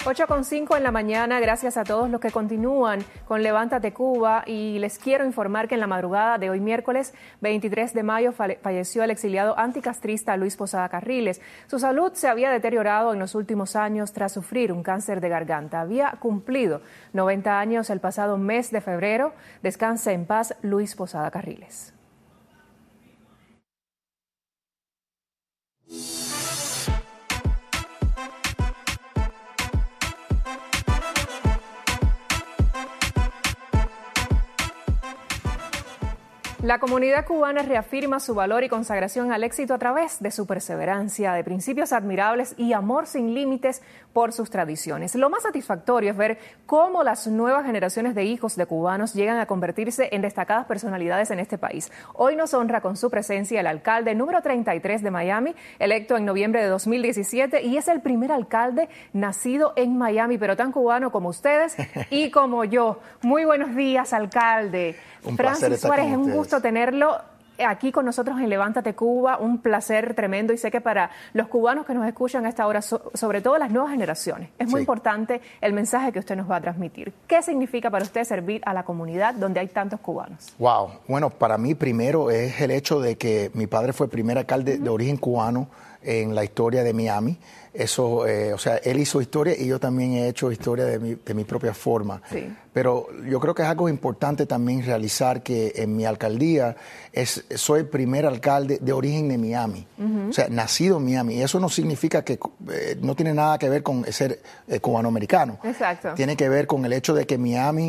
8:05 en la mañana, gracias a todos los que continúan con Levántate Cuba, y les quiero informar que en la madrugada de hoy miércoles 23 de mayo falleció el exiliado anticastrista Luis Posada Carriles. Su salud se había deteriorado en los últimos años tras sufrir un cáncer de garganta. Había cumplido 90 años el pasado mes de febrero. Descanse en paz, Luis Posada Carriles. La comunidad cubana reafirma su valor y consagración al éxito a través de su perseverancia, de principios admirables y amor sin límites por sus tradiciones. Lo más satisfactorio es ver cómo las nuevas generaciones de hijos de cubanos llegan a convertirse en destacadas personalidades en este país. Hoy nos honra con su presencia el alcalde número 33 de Miami, electo en noviembre de 2017, y es el primer alcalde nacido en Miami, pero tan cubano como ustedes y como yo. Muy buenos días, alcalde. Francis Suárez, es un gusto tenerlo aquí con nosotros en Levántate Cuba, un placer tremendo, y sé que para los cubanos que nos escuchan a esta hora, sobre todo las nuevas generaciones, es muy importante el mensaje que usted nos va a transmitir. ¿Qué significa para usted servir a la comunidad donde hay tantos cubanos? Wow, bueno, para mí primero es el hecho de que mi padre fue el primer alcalde de origen cubano en la historia de Miami. Eso, o sea, él hizo historia y yo también he hecho historia de mi propia forma. Sí. Pero yo creo que es algo importante también realizar que en mi alcaldía soy el primer alcalde de origen de Miami. O sea, nacido en Miami. Y eso no significa que no tiene nada que ver con ser cubanoamericano. Exacto. Tiene que ver con el hecho de que Miami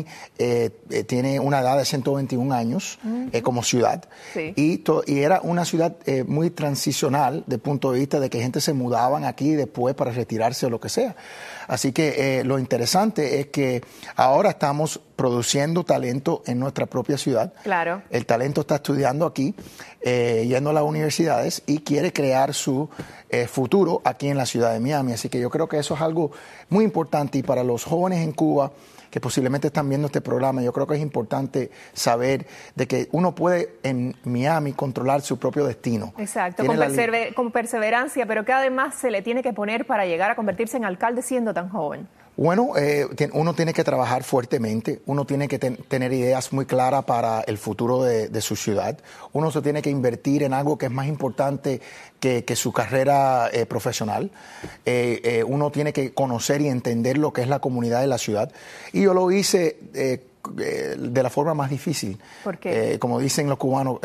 tiene una edad de 121 años como ciudad. Sí. Y era una ciudad muy transicional desde el punto de vista de que gente se mudaban aquí después para retirarse o lo que sea. Así que lo interesante es que ahora estamos produciendo talento en nuestra propia ciudad. Claro. El talento está estudiando aquí, yendo a las universidades y quiere crear su futuro aquí en la ciudad de Miami. Así que yo creo que eso es algo muy importante, y para los jóvenes en Cuba que posiblemente están viendo este programa, yo creo que es importante saber de que uno puede en Miami controlar su propio destino. Exacto, con perseverancia, pero que además se le tiene que poner para llegar a convertirse en alcalde siendo tan joven. Bueno, uno tiene que trabajar fuertemente, uno tiene que tener ideas muy claras para el futuro de su ciudad, uno se tiene que invertir en algo que es más importante que su carrera profesional, uno tiene que conocer y entender lo que es la comunidad de la ciudad, y yo lo hice de la forma más difícil. ¿Por qué? Como dicen los cubanos,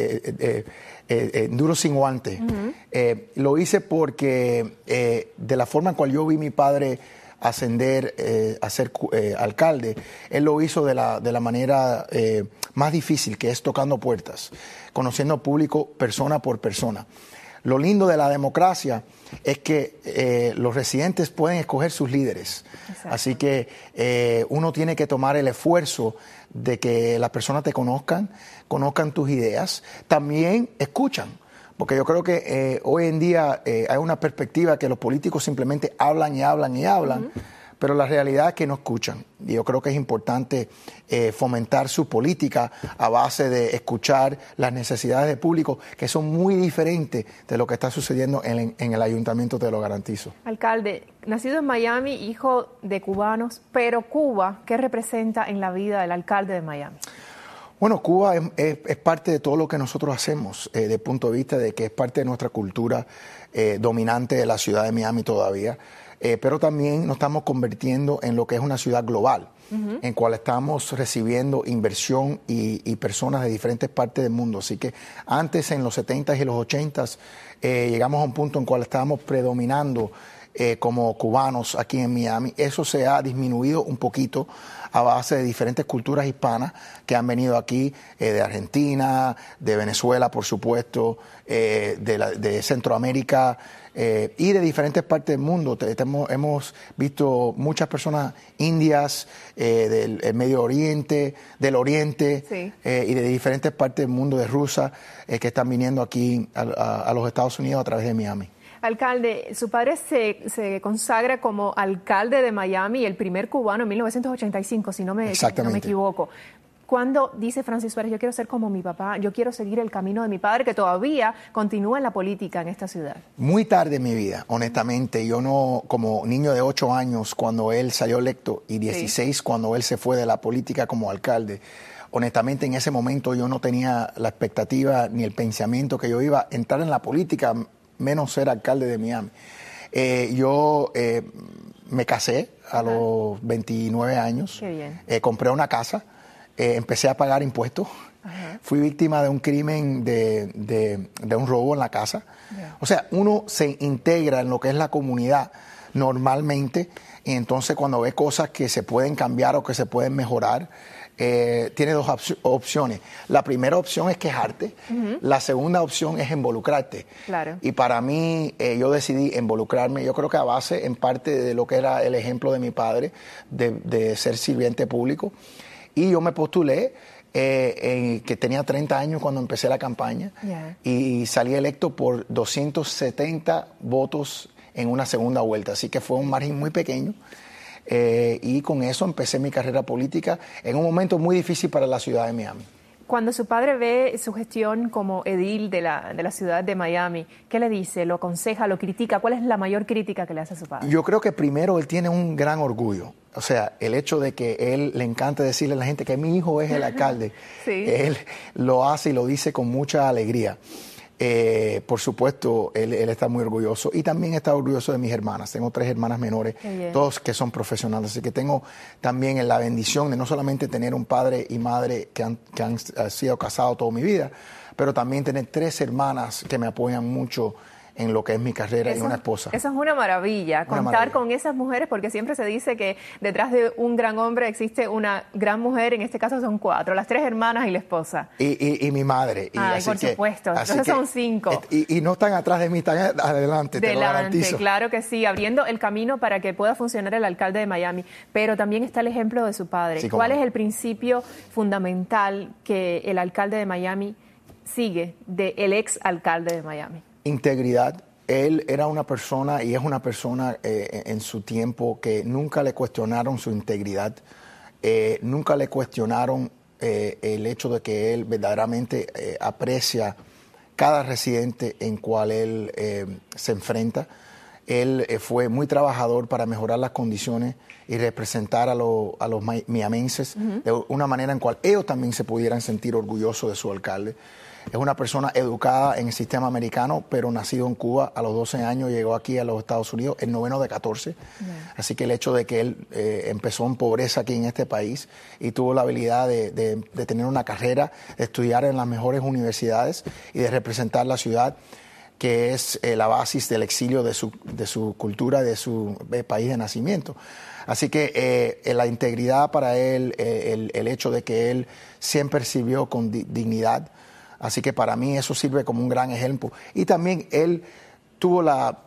duro sin guante. Lo hice porque de la forma en cual yo vi mi padre ascender a ser alcalde, él lo hizo de la manera más difícil, que es tocando puertas, conociendo al público persona por persona. Lo lindo de la democracia es que los residentes pueden escoger sus líderes. Exacto. Así que uno tiene que tomar el esfuerzo de que las personas te conozcan tus ideas, también escuchan. Porque yo creo que hoy en día hay una perspectiva que los políticos simplemente hablan y hablan y hablan, pero la realidad es que no escuchan. Y yo creo que es importante fomentar su política a base de escuchar las necesidades del público, que son muy diferentes de lo que está sucediendo en el ayuntamiento, te lo garantizo. Alcalde, nacido en Miami, hijo de cubanos, pero Cuba, ¿qué representa en la vida del alcalde de Miami? Bueno, Cuba es parte de todo lo que nosotros hacemos, desde el punto de vista de que es parte de nuestra cultura dominante de la ciudad de Miami todavía, pero también nos estamos convirtiendo en lo que es una ciudad global, en cual estamos recibiendo inversión y personas de diferentes partes del mundo. Así que antes, en los 70s y los 80s, llegamos a un punto en cual estábamos predominando como cubanos aquí en Miami. Eso se ha disminuido un poquito a base de diferentes culturas hispanas que han venido aquí, de Argentina, de Venezuela, por supuesto, de Centroamérica y de diferentes partes del mundo. Hemos visto muchas personas indias del Medio Oriente, del Oriente, sí, y de diferentes partes del mundo, de Rusia, que están viniendo aquí a los Estados Unidos a través de Miami. Alcalde, su padre se consagra como alcalde de Miami, el primer cubano en 1985, si no me equivoco. ¿Cuándo dice Francis Suárez, yo quiero ser como mi papá, yo quiero seguir el camino de mi padre, que todavía continúa en la política en esta ciudad? Muy tarde en mi vida, honestamente. Yo no, como niño de 8 años, cuando él salió electo, y 16 cuando él se fue de la política como alcalde, honestamente en ese momento yo no tenía la expectativa ni el pensamiento que yo iba a entrar en la política, menos ser alcalde de Miami. Yo me casé a los 29 años. Qué bien. Compré una casa, empecé a pagar impuestos. Ajá. Fui víctima de un crimen de un robo en la casa. Yeah. O sea, uno se integra en lo que es la comunidad normalmente, y entonces cuando ve cosas que se pueden cambiar o que se pueden mejorar, tiene dos opciones. La primera opción es quejarte, la segunda opción es involucrarte. Claro. Y para mí, yo decidí involucrarme, yo creo que a base en parte de lo que era el ejemplo de mi padre, de ser sirviente público. Y yo me postulé, que tenía 30 años cuando empecé la campaña, yeah, y salí electo por 270 votos en una segunda vuelta. Así que fue un margen muy pequeño. Y con eso empecé mi carrera política en un momento muy difícil para la ciudad de Miami. Cuando su padre ve su gestión como edil de la ciudad de Miami, ¿qué le dice? ¿Lo aconseja? ¿Lo critica? ¿Cuál es la mayor crítica que le hace a su padre? Yo creo que primero él tiene un gran orgullo. O sea, el hecho de que él le encanta decirle a la gente que mi hijo es el alcalde, sí, él lo hace y lo dice con mucha alegría. Por supuesto, él está muy orgulloso, y también está orgulloso de mis hermanas. Tengo 3 hermanas menores, todos que son profesionales, así que tengo también la bendición de no solamente tener un padre y madre que han sido casados toda mi vida, pero también tener 3 hermanas que me apoyan mucho en lo que es mi carrera, y una esposa. Eso es una maravilla, contar con esas mujeres, porque siempre se dice que detrás de un gran hombre existe una gran mujer, en este caso son 4, las 3 hermanas y la esposa. Y mi madre. Ay, por supuesto, entonces son 5. Y no están atrás de mí, están adelante, te lo garantizo. Claro que sí, abriendo el camino para que pueda funcionar el alcalde de Miami, pero también está el ejemplo de su padre. Sí, ¿cuál es el principio fundamental que el alcalde de Miami sigue del ex alcalde de Miami? Integridad. Él era una persona y es una persona en su tiempo que nunca le cuestionaron su integridad, nunca le cuestionaron el hecho de que él verdaderamente aprecia cada residente en cual él se enfrenta. Él fue muy trabajador para mejorar las condiciones y representar a los miamenses de una manera en cual ellos también se pudieran sentir orgullosos de su alcalde. Es una persona educada en el sistema americano, pero nacido en Cuba. A los 12 años llegó aquí a los Estados Unidos, el 9º de 14. Yeah. Así que el hecho de que él empezó en pobreza aquí en este país y tuvo la habilidad de tener una carrera, de estudiar en las mejores universidades y de representar la ciudad, que es la base del exilio de su cultura, de su país de nacimiento. Así que la integridad para él, el hecho de que él siempre sirvió con dignidad. Así que para mí eso sirve como un gran ejemplo. Y también él tuvo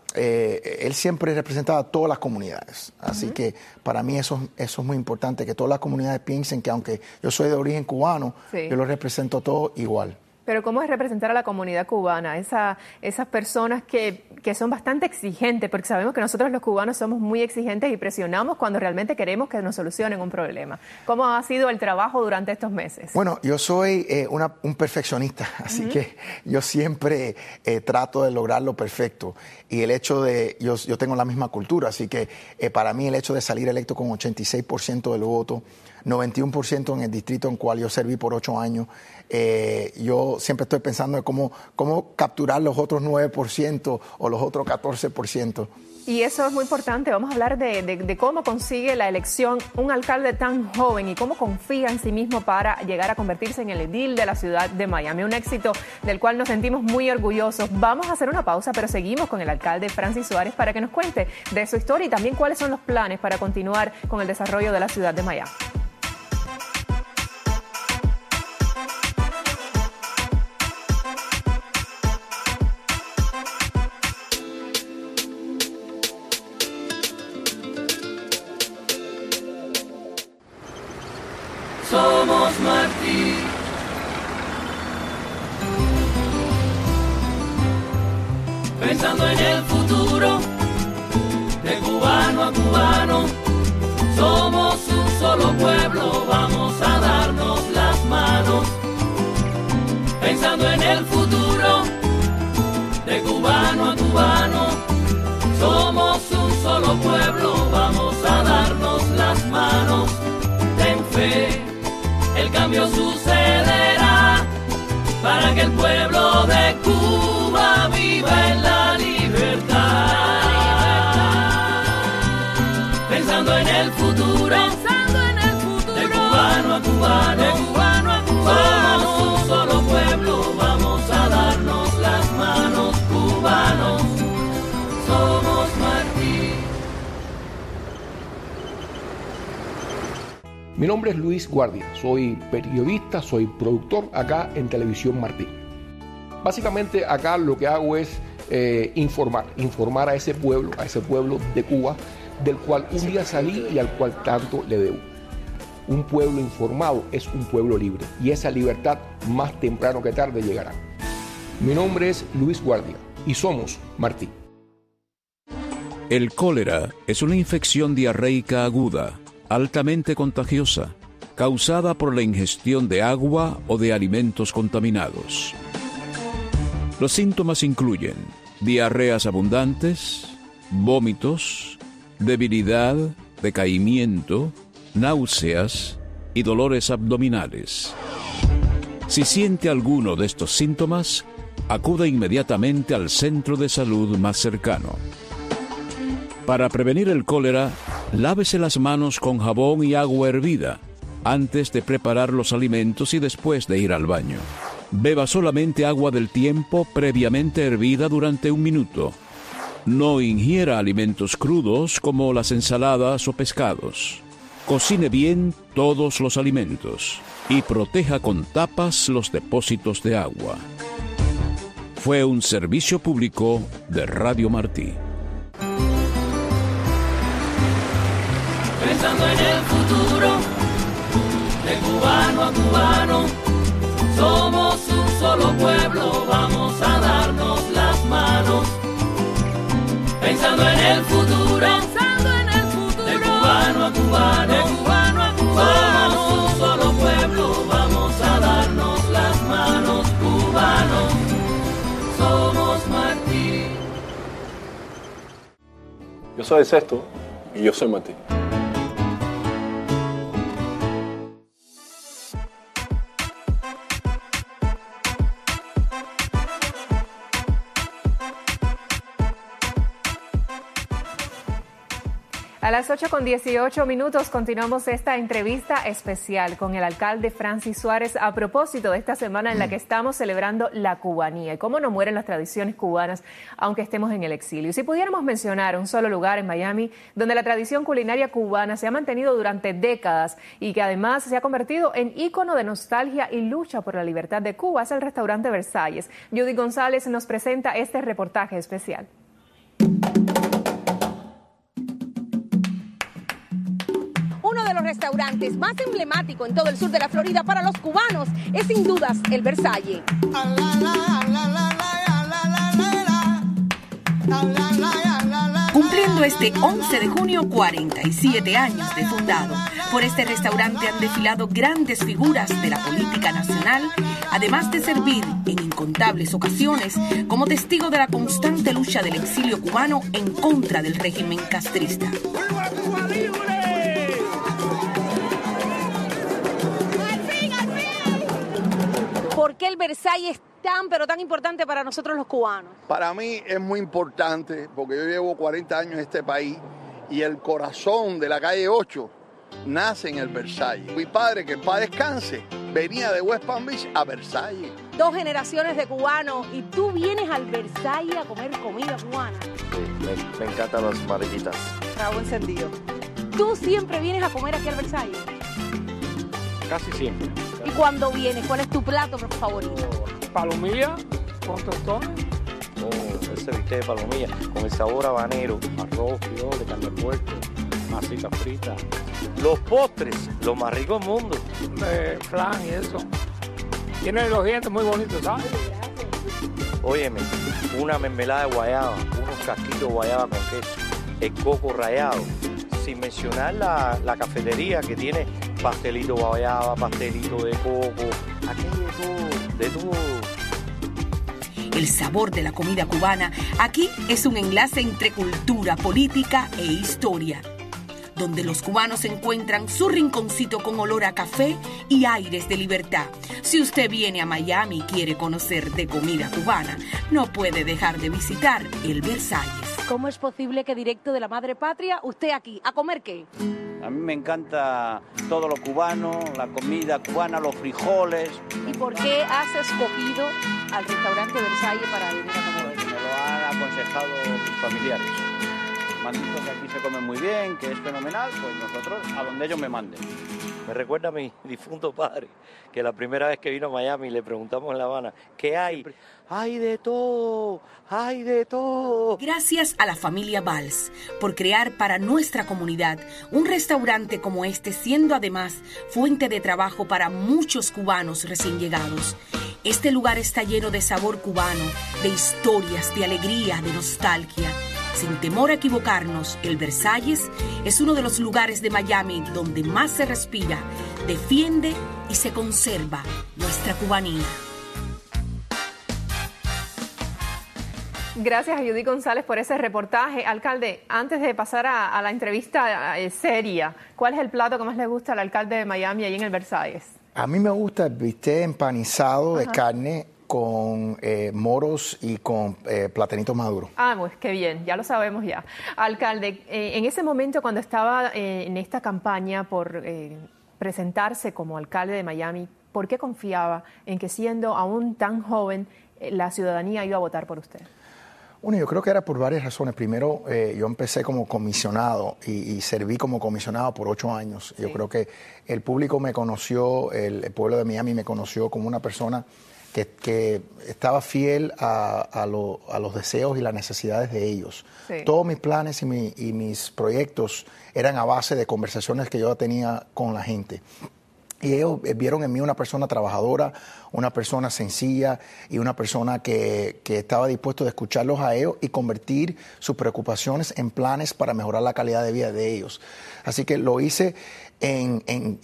él siempre representaba a todas las comunidades. Así que para mí eso es muy importante, que todas las comunidades piensen que aunque yo soy de origen cubano, sí, yo lo represento a todos igual. Pero ¿cómo es representar a la comunidad cubana? Esas personas que son bastante exigentes, porque sabemos que nosotros los cubanos somos muy exigentes y presionamos cuando realmente queremos que nos solucionen un problema. ¿Cómo ha sido el trabajo durante estos meses? Bueno, yo soy un perfeccionista, así que yo siempre trato de lograr lo perfecto. Y el hecho de, yo tengo la misma cultura, así que para mí el hecho de salir electo con 86% del voto, 91% en el distrito en cual yo serví por 8 años, yo siempre estoy pensando en cómo capturar los otros 9% o los otros 14%. Y eso es muy importante. Vamos a hablar de cómo consigue la elección un alcalde tan joven y cómo confía en sí mismo para llegar a convertirse en el edil de la ciudad de Miami. Un éxito del cual nos sentimos muy orgullosos. Vamos a hacer una pausa, pero seguimos con el alcalde Francis Suárez para que nos cuente de su historia y también cuáles son los planes para continuar con el desarrollo de la ciudad de Miami. Somos Martí. Pensando en el futuro, de cubano a cubano, somos un solo pueblo, vamos a darnos las manos, pensando en el futuro, de cubano a cubano. Somos un solo pueblo, vamos a darnos las manos. Ten fe, el cambio sucederá, para que el pueblo de Cuba viva en la libertad. Pensando en el futuro, de cubano a cubano, somos un solo pueblo, vamos a darnos las manos, cubanos, somos Martí. Mi nombre es Luis Guardia, soy periodista, soy productor acá en Televisión Martí. Básicamente acá lo que hago es informar a ese pueblo de Cuba, del cual un día salí y al cual tanto le debo. Un pueblo informado es un pueblo libre, y esa libertad más temprano que tarde llegará. Mi nombre es Luis Guardia y somos Martí. El cólera es una infección diarreica aguda, altamente contagiosa, causada por la ingestión de agua o de alimentos contaminados. Los síntomas incluyen diarreas abundantes, vómitos, debilidad, decaimiento, náuseas y dolores abdominales. Si siente alguno de estos síntomas, acuda inmediatamente al centro de salud más cercano. Para prevenir el cólera, lávese las manos con jabón y agua hervida antes de preparar los alimentos y después de ir al baño. Beba solamente agua del tiempo previamente hervida durante 1 minuto. No ingiera alimentos crudos como las ensaladas o pescados. Cocine bien todos los alimentos y proteja con tapas los depósitos de agua. Fue un servicio público de Radio Martí. Pensando en el futuro, de cubano a cubano, somos un solo pueblo, vamos a darnos las manos. Pensando en el futuro, de cubano a cubano, somos un solo pueblo, vamos a darnos las manos, cubanos, somos Martí. Yo soy Sexto y yo soy Martí. A las 8:18 continuamos esta entrevista especial con el alcalde Francis Suárez a propósito de esta semana en la que estamos celebrando la cubanía y cómo no mueren las tradiciones cubanas aunque estemos en el exilio. Y si pudiéramos mencionar un solo lugar en Miami donde la tradición culinaria cubana se ha mantenido durante décadas y que además se ha convertido en ícono de nostalgia y lucha por la libertad de Cuba, es el restaurante Versalles. Judy González nos presenta este reportaje especial. Uno de los restaurantes más emblemáticos en todo el sur de la Florida para los cubanos es sin dudas el Versalles. Cumpliendo este 11 de junio 47 años de fundado, por este restaurante han desfilado grandes figuras de la política nacional, además de servir en incontables ocasiones como testigo de la constante lucha del exilio cubano en contra del régimen castrista. ¿Por qué el Versalles es tan, pero tan importante para nosotros los cubanos? Para mí es muy importante porque yo llevo 40 años en este país y el corazón de la calle 8 nace en el Versalles. Mi padre, que en paz descanse, venía de West Palm Beach a Versalles. 2 generaciones de cubanos y tú vienes al Versalles a comer comida cubana. Sí, me encantan las mariquitas. Rabo encendido. ¿Tú siempre vienes a comer aquí al Versalles? Casi siempre. ¿Y cuando vienes, cuál es tu plato favorito? Palomilla con tostones. El ceviche de palomilla con el sabor habanero, arroz, frijoles, carne de puerco, masita frita. Los postres, lo más rico del mundo. Flan y eso. Tiene los dientes muy bonitos, ¿sabes? Óyeme, una mermelada de guayaba, unos casquitos de guayaba con queso, el coco rallado. Sin mencionar la cafetería que tiene pastelito de guayaba, pastelito de coco, aquí hay de todo. El sabor de la comida cubana aquí es un enlace entre cultura, política e historia, donde los cubanos encuentran su rinconcito con olor a café y aires de libertad. Si usted viene a Miami y quiere conocer de comida cubana, no puede dejar de visitar el Versalles. ¿Cómo es posible que directo de la madre patria usted aquí? ¿A comer qué? A mí me encanta todo lo cubano, la comida cubana, los frijoles. ¿Y por qué has escogido al restaurante Versalles para venir a comer? Pues me lo han aconsejado mis familiares. Me han dicho que aquí se come muy bien, que es fenomenal, pues nosotros a donde ellos me manden. Me recuerda a mi difunto padre, que la primera vez que vino a Miami le preguntamos en La Habana, ¿qué hay? ¡Hay de todo! ¡Hay de todo! Gracias a la familia Valls por crear para nuestra comunidad un restaurante como este, siendo además fuente de trabajo para muchos cubanos recién llegados. Este lugar está lleno de sabor cubano, de historias, de alegría, de nostalgia. Sin temor a equivocarnos, el Versalles es uno de los lugares de Miami donde más se respira, defiende y se conserva nuestra cubanía. Gracias a Judy González por ese reportaje. Alcalde, antes de pasar a la entrevista seria, ¿cuál es el plato que más le gusta al alcalde de Miami ahí en el Versalles? A mí me gusta el bistec empanizado de carne con moros y con platanitos maduros. Ah, pues qué bien, ya lo sabemos ya. Alcalde, en ese momento cuando estaba en esta campaña por presentarse como alcalde de Miami, ¿por qué confiaba en que siendo aún tan joven la ciudadanía iba a votar por usted? Bueno, yo creo que era por varias razones. Primero, yo empecé como comisionado y serví como comisionado por 8 años. Sí. Yo creo que el público me conoció, el pueblo de Miami me conoció como una persona que estaba fiel a los deseos y las necesidades de ellos. Sí. Todos mis planes y mis proyectos eran a base de conversaciones que yo tenía con la gente. Y ellos vieron en mí una persona trabajadora, una persona sencilla y una persona que estaba dispuesto a escucharlos a ellos y convertir sus preocupaciones en planes para mejorar la calidad de vida de ellos. Así que lo hice en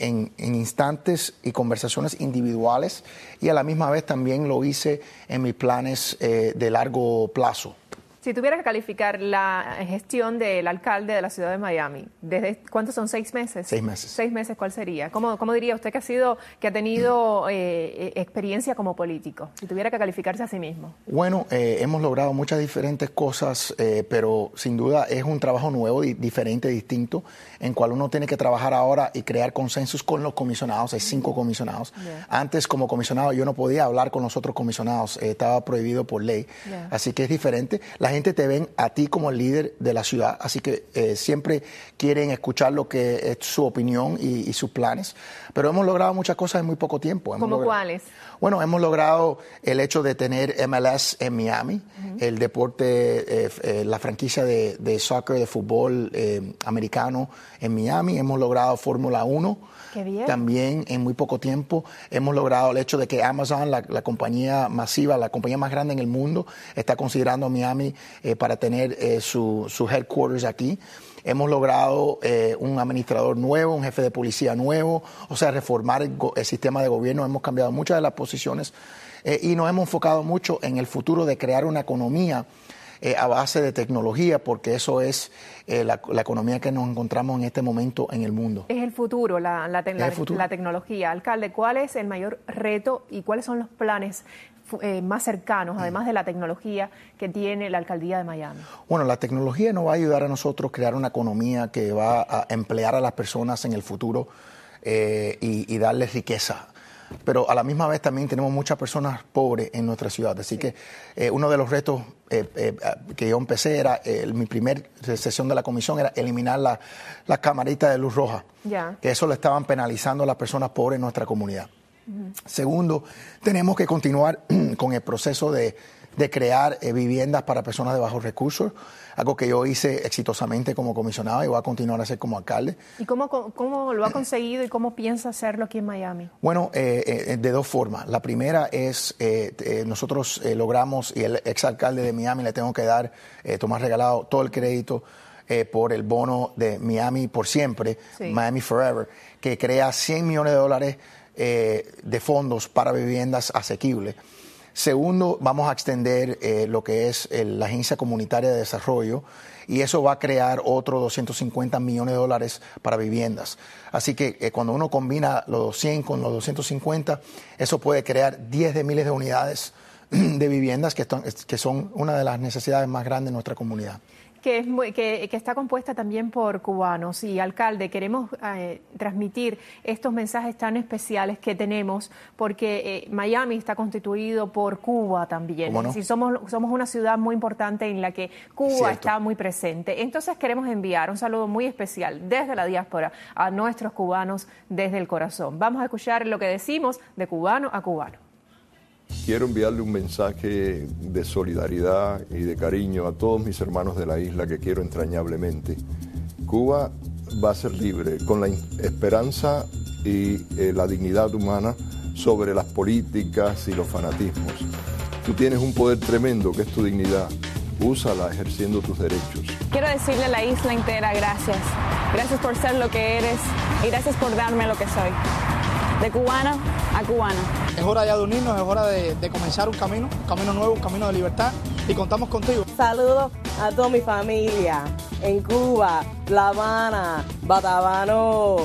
instantes y conversaciones individuales y a la misma vez también lo hice en mis planes de largo plazo. Si tuviera que calificar la gestión del alcalde de la ciudad de Miami, ¿desde cuántos son? 6 meses? 6 meses. 6 meses, ¿cuál sería? ¿Cómo diría usted que ha tenido experiencia como político? Si tuviera que calificarse a sí mismo. Bueno, hemos logrado muchas diferentes cosas, pero sin duda es un trabajo nuevo, diferente, distinto, en cual uno tiene que trabajar ahora y crear consensos con los comisionados. Hay 5 comisionados. Yeah. Antes, como comisionado, yo no podía hablar con los otros comisionados. Estaba prohibido por ley. Yeah. Así que es diferente. La gente te ven a ti como el líder de la ciudad, así que siempre quieren escuchar lo que es su opinión y sus planes, pero hemos logrado muchas cosas en muy poco tiempo. ¿Cómo cuáles? Bueno, hemos logrado el hecho de tener MLS en Miami, el deporte, la franquicia de soccer, de fútbol americano en Miami. Hemos logrado Fórmula 1. Qué bien. También en muy poco tiempo hemos logrado el hecho de que Amazon, la compañía masiva, la compañía más grande en el mundo, está considerando Miami para tener su headquarters aquí. Hemos logrado un administrador nuevo, un jefe de policía nuevo, o sea, reformar el sistema de gobierno. Hemos cambiado muchas de las posiciones y nos hemos enfocado mucho en el futuro de crear una economía a base de tecnología, porque eso es la economía que nos encontramos en este momento en el mundo. Es el futuro, la tecnología. Alcalde, ¿cuál es el mayor reto y cuáles son los planes más cercanos, además de la tecnología, que tiene la alcaldía de Miami? Bueno, la tecnología nos va a ayudar a nosotros a crear una economía que va a emplear a las personas en el futuro y darles riqueza. Pero a la misma vez también tenemos muchas personas pobres en nuestra ciudad. Así que uno de los retos que yo empecé era, mi primer sesión de la comisión era eliminar las camaritas de luz roja. Yeah. Que eso le estaban penalizando a las personas pobres en nuestra comunidad. Segundo, tenemos que continuar con el proceso de crear viviendas para personas de bajos recursos, algo que yo hice exitosamente como comisionado y voy a continuar a hacer como alcalde. ¿Y cómo lo ha conseguido y cómo piensa hacerlo aquí en Miami? Bueno, de 2 formas. La primera es, nosotros logramos, y el exalcalde de Miami le tengo que dar, Tomás Regalado, todo el crédito, por el bono de Miami por siempre, Miami Forever, que crea $100 millones de fondos para viviendas asequibles. Segundo, vamos a extender lo que es la Agencia Comunitaria de Desarrollo, y eso va a crear otros $250 millones para viviendas. Así que cuando uno combina los 100 con los 250, eso puede crear 10 de miles de unidades de viviendas que son una de las necesidades más grandes de nuestra comunidad. Que está compuesta también por cubanos. Y, alcalde, queremos transmitir estos mensajes tan especiales que tenemos, porque Miami está constituido por Cuba también. ¿Cómo no? Es decir, somos una ciudad muy importante en la que Cuba está muy presente. Entonces queremos enviar un saludo muy especial desde la diáspora a nuestros cubanos desde el corazón. Vamos a escuchar lo que decimos de cubano a cubano. Quiero enviarle un mensaje de solidaridad y de cariño a todos mis hermanos de la isla que quiero entrañablemente. Cuba va a ser libre con la esperanza y la dignidad humana sobre las políticas y los fanatismos. Tú tienes un poder tremendo que es tu dignidad. Úsala ejerciendo tus derechos. Quiero decirle a la isla entera gracias. Gracias por ser lo que eres y gracias por darme lo que soy. De cubana a cubana. Es hora ya de unirnos, es hora de comenzar un camino nuevo, un camino de libertad, y contamos contigo. Saludos a toda mi familia en Cuba, La Habana, Batabano,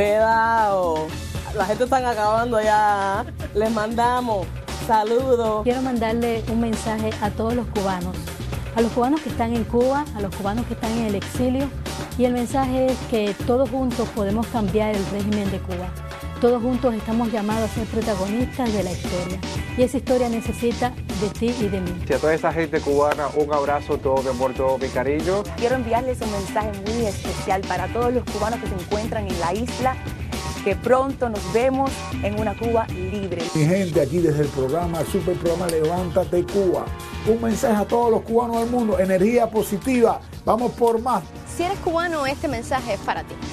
Vedao. La gente está acabando ya. Les mandamos saludos. Quiero mandarle un mensaje a todos los cubanos que están en Cuba, a los cubanos que están en el exilio, y el mensaje es que todos juntos podemos cambiar el régimen de Cuba. Todos juntos estamos llamados a ser protagonistas de la historia, y esa historia necesita de ti y de mí. Y a toda esa gente cubana, un abrazo, todo mi amor, todo mi cariño. Quiero enviarles un mensaje muy especial para todos los cubanos que se encuentran en la isla, que pronto nos vemos en una Cuba libre. Mi gente, aquí desde el super programa Levántate Cuba. Un mensaje a todos los cubanos del mundo, energía positiva, vamos por más. Si eres cubano, este mensaje es para ti.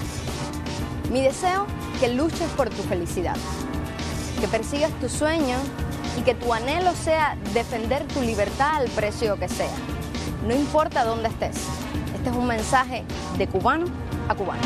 Mi deseo, que luches por tu felicidad, que persigas tu sueño y que tu anhelo sea defender tu libertad al precio que sea. No importa dónde estés. Este es un mensaje de cubano a cubano.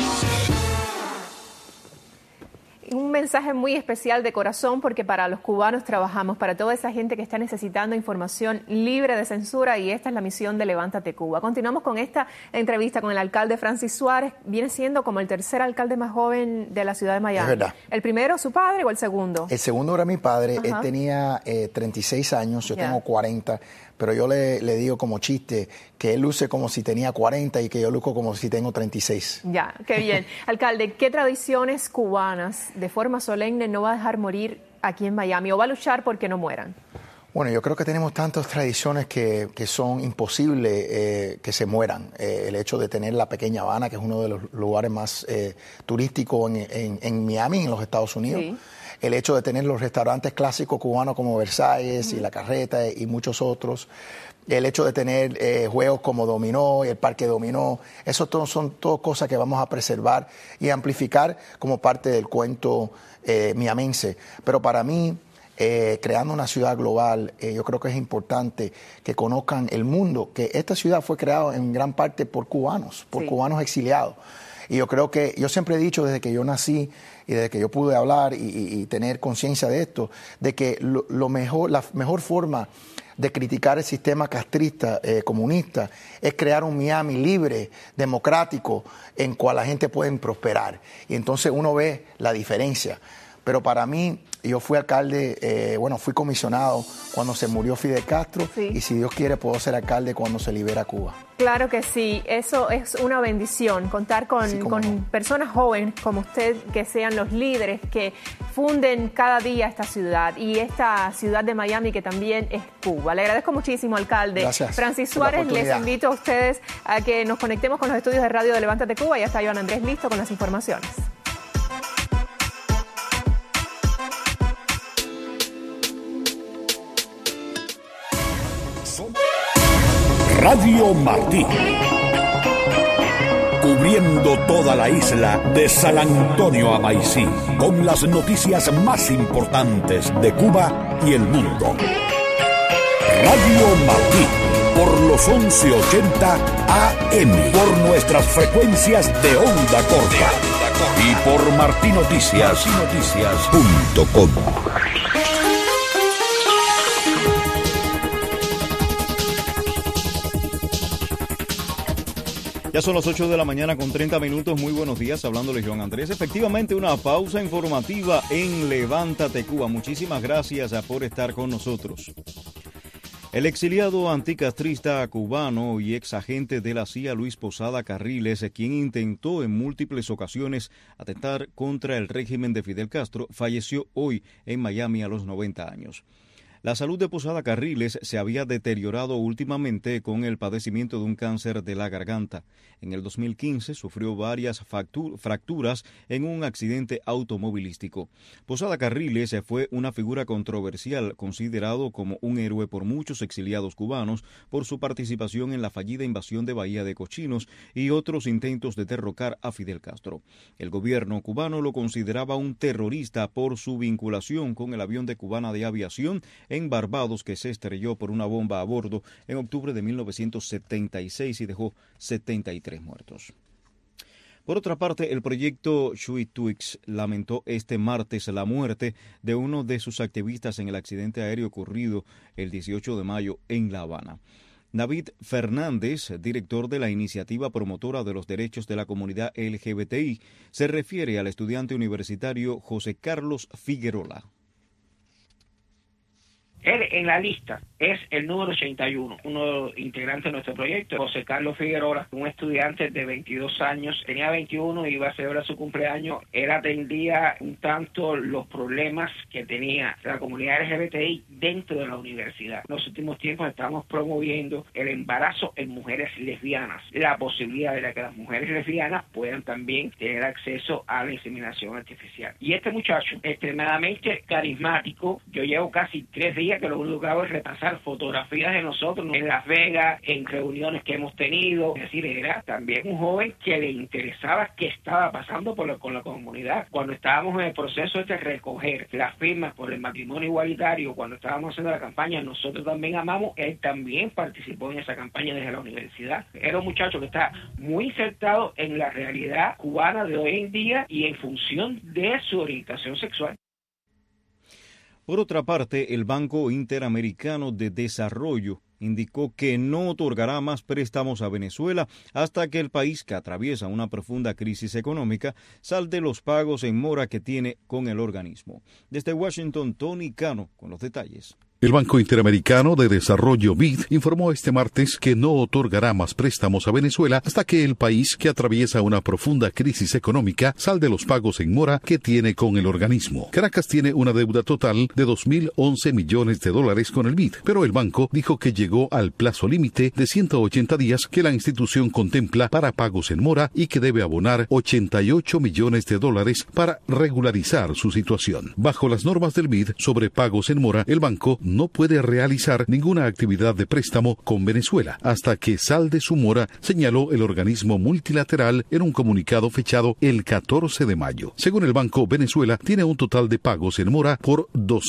Un mensaje muy especial de corazón, porque para los cubanos trabajamos, para toda esa gente que está necesitando información libre de censura, y esta es la misión de Levántate Cuba. Continuamos con esta entrevista con el alcalde Francis Suárez. Viene siendo como el tercer alcalde más joven de la ciudad de Miami. Es verdad. ¿El primero su padre o el segundo? El segundo era mi padre. Él tenía 36 años, yo tengo 40, pero yo le digo como chiste que él luce como si tenía 40 y que yo luzco como si tengo 36. Ya, qué bien. Alcalde, ¿qué tradiciones cubanas de forma solemne no va a dejar morir aquí en Miami, o va a luchar porque no mueran? Bueno, yo creo que tenemos tantas tradiciones que son imposibles que se mueran. El hecho de tener la Pequeña Habana, que es uno de los lugares más turísticos en Miami, en los Estados Unidos. Sí. El hecho de tener los restaurantes clásicos cubanos como Versalles y La Carreta y muchos otros. El hecho de tener juegos como dominó y el parque dominó. Eso son todas cosas que vamos a preservar y amplificar como parte del cuento miamense. Pero para mí, creando una ciudad global, yo creo que es importante que conozcan el mundo, que esta ciudad fue creada en gran parte por cubanos exiliados. Y yo creo que, yo siempre he dicho desde que yo nací y desde que yo pude hablar y tener conciencia de esto, de que la mejor forma de criticar el sistema castrista, comunista, es crear un Miami libre, democrático, en cual la gente puede prosperar. Y entonces uno ve la diferencia. Pero para mí, yo fui alcalde, fui comisionado cuando se murió Fidel Castro, y si Dios quiere puedo ser alcalde cuando se libera Cuba. Claro que sí, eso es una bendición, contar con personas jóvenes como usted, que sean los líderes que funden cada día esta ciudad, y esta ciudad de Miami que también es Cuba. Le agradezco muchísimo, alcalde. Gracias. Francis Suárez, les invito a ustedes a que nos conectemos con los estudios de radio de Levántate Cuba. Ya está Joan Andrés listo con las informaciones. Radio Martí, cubriendo toda la isla de San Antonio a Maicí, con las noticias más importantes de Cuba y el mundo. Radio Martí. por los 1180 AM, por nuestras frecuencias de onda corta y por martinoticias.com. Ya son las 8 de la mañana con 30 minutos. Muy buenos días, hablándole Joan Andrés. Efectivamente, una pausa informativa en Levántate Cuba. Muchísimas gracias por estar con nosotros. El exiliado anticastrista cubano y ex agente de la CIA, Luis Posada Carriles, quien intentó en múltiples ocasiones atentar contra el régimen de Fidel Castro, falleció hoy en Miami a los 90 años. La salud de Posada Carriles se había deteriorado últimamente con el padecimiento de un cáncer de la garganta. En el 2015 sufrió varias fracturas en un accidente automovilístico. Posada Carriles fue una figura controversial, considerado como un héroe por muchos exiliados cubanos por su participación en la fallida invasión de Bahía de Cochinos y otros intentos de derrocar a Fidel Castro. El gobierno cubano lo consideraba un terrorista por su vinculación con el avión de Cubana de Aviación en Barbados, que se estrelló por una bomba a bordo en octubre de 1976 y dejó 73 muertos. Por otra parte, el proyecto Shui Twix lamentó este martes la muerte de uno de sus activistas en el accidente aéreo ocurrido el 18 de mayo en La Habana. David Fernández, director de la iniciativa promotora de los derechos de la comunidad LGBTI, se refiere al estudiante universitario José Carlos Figuerola. Él en la lista es el número 81, uno de los integrantes de nuestro proyecto, José Carlos Figueroa, un estudiante de 22 años, tenía 21 y iba a celebrar su cumpleaños. Él atendía un tanto los problemas que tenía la comunidad LGBTI dentro de la universidad. En los últimos tiempos estamos promoviendo el embarazo en mujeres lesbianas, la posibilidad de que las mujeres lesbianas puedan también tener acceso a la inseminación artificial. Y este muchacho, extremadamente carismático, yo llevo casi 3 días que lo único que hago es repasar fotografías de nosotros en Las Vegas, en reuniones que hemos tenido. Es decir, era también un joven que le interesaba qué estaba pasando con la comunidad. Cuando estábamos en el proceso de recoger las firmas por el matrimonio igualitario, cuando estábamos haciendo la campaña Nosotros También Amamos, él también participó en esa campaña desde la universidad. Era un muchacho que está muy insertado en la realidad cubana de hoy en día y en función de su orientación sexual. Por otra parte, el Banco Interamericano de Desarrollo indicó que no otorgará más préstamos a Venezuela hasta que el país, que atraviesa una profunda crisis económica, salde los pagos en mora que tiene con el organismo. Desde Washington, Tony Cano con los detalles. El Banco Interamericano de Desarrollo BID informó este martes que no otorgará más préstamos a Venezuela hasta que el país, que atraviesa una profunda crisis económica, salde los pagos en mora que tiene con el organismo. Caracas tiene una deuda total de $2.011 millones con el BID, pero el banco dijo que llegó al plazo límite de 180 días que la institución contempla para pagos en mora y que debe abonar $88 millones para regularizar su situación. Bajo las normas del BID sobre pagos en mora, el banco no puede realizar ninguna actividad de préstamo con Venezuela hasta que salde su mora, señaló el organismo multilateral en un comunicado fechado el 14 de mayo. Según el banco, Venezuela tiene un total de pagos en mora por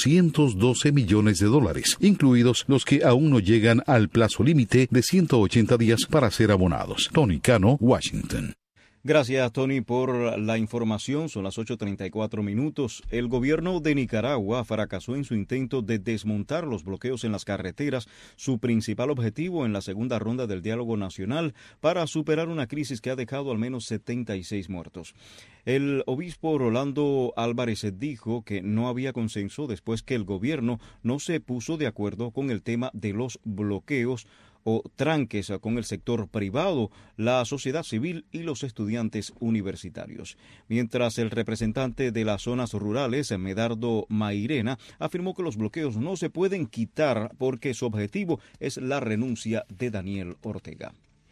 $212 millones, incluidos los que aún no llegan al plazo límite de 180 días para ser abonados. Tony Cano, Washington. Gracias, Tony, por la información. Son las 8:34 minutos. El gobierno de Nicaragua fracasó en su intento de desmontar los bloqueos en las carreteras, su principal objetivo en la segunda ronda del diálogo nacional para superar una crisis que ha dejado al menos 76 muertos. El obispo Rolando Álvarez dijo que no había consenso después que el gobierno no se puso de acuerdo con el tema de los bloqueos o tranques con el sector privado, la sociedad civil y los estudiantes universitarios. Mientras el representante de las zonas rurales, Medardo Mairena, afirmó que los bloqueos no se pueden quitar porque su objetivo es la renuncia de Daniel Ortega.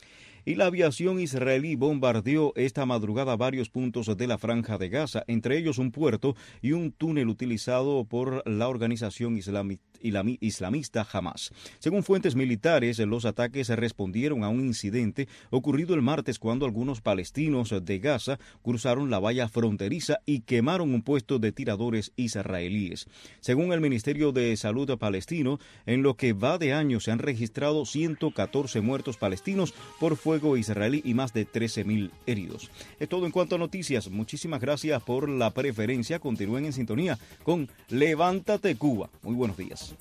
Y la aviación israelí bombardeó esta madrugada varios puntos de la Franja de Gaza, entre ellos un puerto y un túnel utilizado por la organización islamista Hamas. Según fuentes militares, los ataques respondieron a un incidente ocurrido el martes cuando algunos palestinos de Gaza cruzaron la valla fronteriza y quemaron un puesto de tiradores israelíes. Según el Ministerio de Salud palestino, en lo que va de año se han registrado 114 muertos palestinos por fuego israelí y más de 13.000 heridos. Es todo en cuanto a noticias. Muchísimas gracias por la preferencia. Continúen en sintonía con Levántate Cuba. Muy buenos días.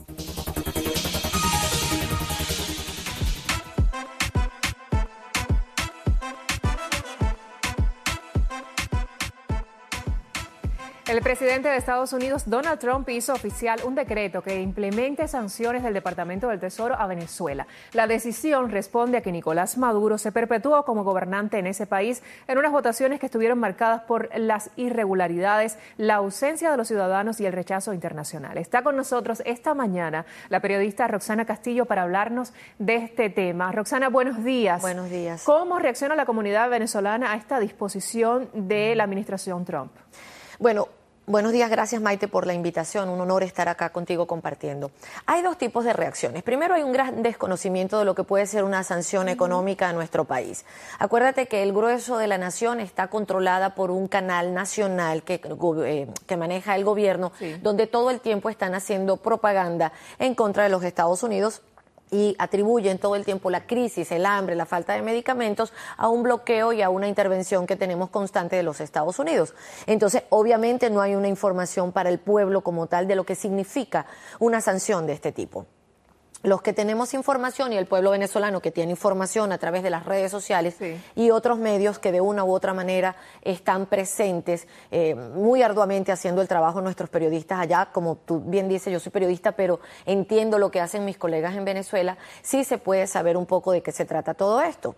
El presidente de Estados Unidos, Donald Trump, hizo oficial un decreto que implemente sanciones del Departamento del Tesoro a Venezuela. La decisión responde a que Nicolás Maduro se perpetuó como gobernante en ese país en unas votaciones que estuvieron marcadas por las irregularidades, la ausencia de los ciudadanos y el rechazo internacional. Está con nosotros esta mañana la periodista Roxana Castillo para hablarnos de este tema. Roxana, buenos días. Buenos días. ¿Cómo reacciona la comunidad venezolana a esta disposición de la administración Trump? Bueno, buenos días, gracias Maite por la invitación, un honor estar acá contigo compartiendo. Hay dos tipos de reacciones. Primero, hay un gran desconocimiento de lo que puede ser una sanción económica a nuestro país. Acuérdate que el grueso de la nación está controlada por un canal nacional que maneja el gobierno, donde todo el tiempo están haciendo propaganda en contra de los Estados Unidos y atribuyen todo el tiempo la crisis, el hambre, la falta de medicamentos a un bloqueo y a una intervención que tenemos constante de los Estados Unidos. Entonces, obviamente no hay una información para el pueblo como tal de lo que significa una sanción de este tipo. Los que tenemos información y el pueblo venezolano que tiene información a través de las redes sociales y otros medios que de una u otra manera están presentes muy arduamente haciendo el trabajo de nuestros periodistas allá. Como tú bien dices, yo soy periodista, pero entiendo lo que hacen mis colegas en Venezuela. Sí se puede saber un poco de qué se trata todo esto.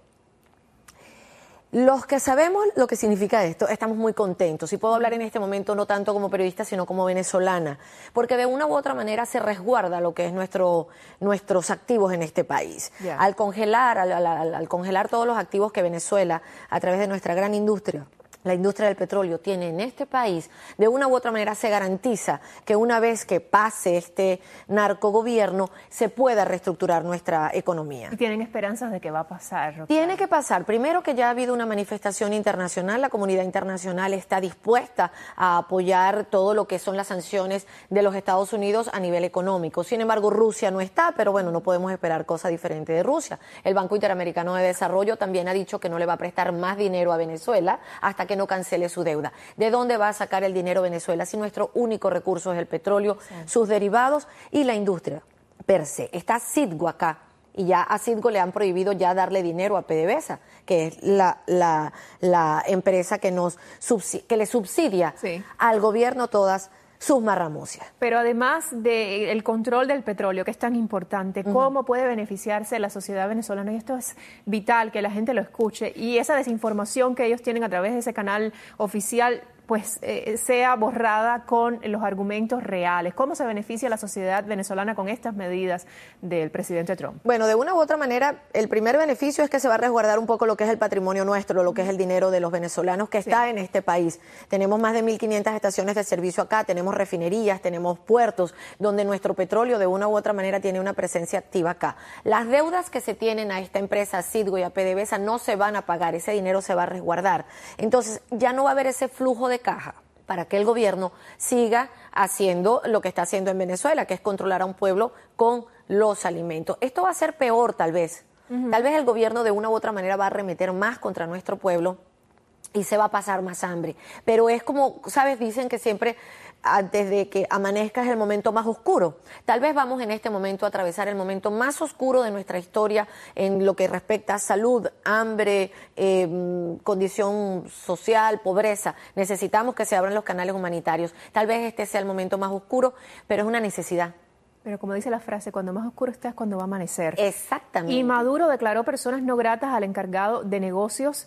Los que sabemos lo que significa esto, estamos muy contentos. Y puedo hablar en este momento no tanto como periodista, sino como venezolana, porque de una u otra manera se resguarda lo que es nuestros activos en este país. Yeah. Al congelar todos los activos que Venezuela, a través de nuestra gran industria, la industria del petróleo tiene en este país, de una u otra manera se garantiza que una vez que pase este narcogobierno se pueda reestructurar nuestra economía. ¿Y tienen esperanzas de que va a pasar, Roxana? Tiene que pasar. Primero, que ya ha habido una manifestación internacional, la comunidad internacional está dispuesta a apoyar todo lo que son las sanciones de los Estados Unidos a nivel económico. Sin embargo, Rusia no está, pero bueno, no podemos esperar cosa diferente de Rusia. El Banco Interamericano de Desarrollo también ha dicho que no le va a prestar más dinero a Venezuela hasta que no cancele su deuda. ¿De dónde va a sacar el dinero Venezuela si nuestro único recurso es el petróleo, sus derivados y la industria per se? Está Citgo acá y ya a Citgo le han prohibido ya darle dinero a PDVSA, que es la empresa que le subsidia al gobierno todas sus marramucias. Pero además del control del petróleo, que es tan importante, ¿cómo puede beneficiarse la sociedad venezolana? Y esto es vital, que la gente lo escuche. Y esa desinformación que ellos tienen a través de ese canal oficial, pues sea borrada con los argumentos reales. ¿Cómo se beneficia la sociedad venezolana con estas medidas del presidente Trump? Bueno, de una u otra manera, el primer beneficio es que se va a resguardar un poco lo que es el patrimonio nuestro, lo que es el dinero de los venezolanos que está en este país. Tenemos más de 1.500 estaciones de servicio acá, tenemos refinerías, tenemos puertos, donde nuestro petróleo de una u otra manera tiene una presencia activa acá. Las deudas que se tienen a esta empresa, a Citgo y a PDVSA, no se van a pagar, ese dinero se va a resguardar. Entonces, ya no va a haber ese flujo de caja para que el gobierno siga haciendo lo que está haciendo en Venezuela, que es controlar a un pueblo con los alimentos. Esto va a ser peor, tal vez. Tal vez el gobierno de una u otra manera va a arremeter más contra nuestro pueblo y se va a pasar más hambre. Pero es como, ¿sabes? Dicen que siempre antes de que amanezca es el momento más oscuro. Tal vez vamos en este momento a atravesar el momento más oscuro de nuestra historia en lo que respecta a salud, hambre, condición social, pobreza. Necesitamos que se abran los canales humanitarios. Tal vez este sea el momento más oscuro, pero es una necesidad. Pero como dice la frase, cuando más oscuro está es cuando va a amanecer. Exactamente. Y Maduro declaró personas no gratas al encargado de negocios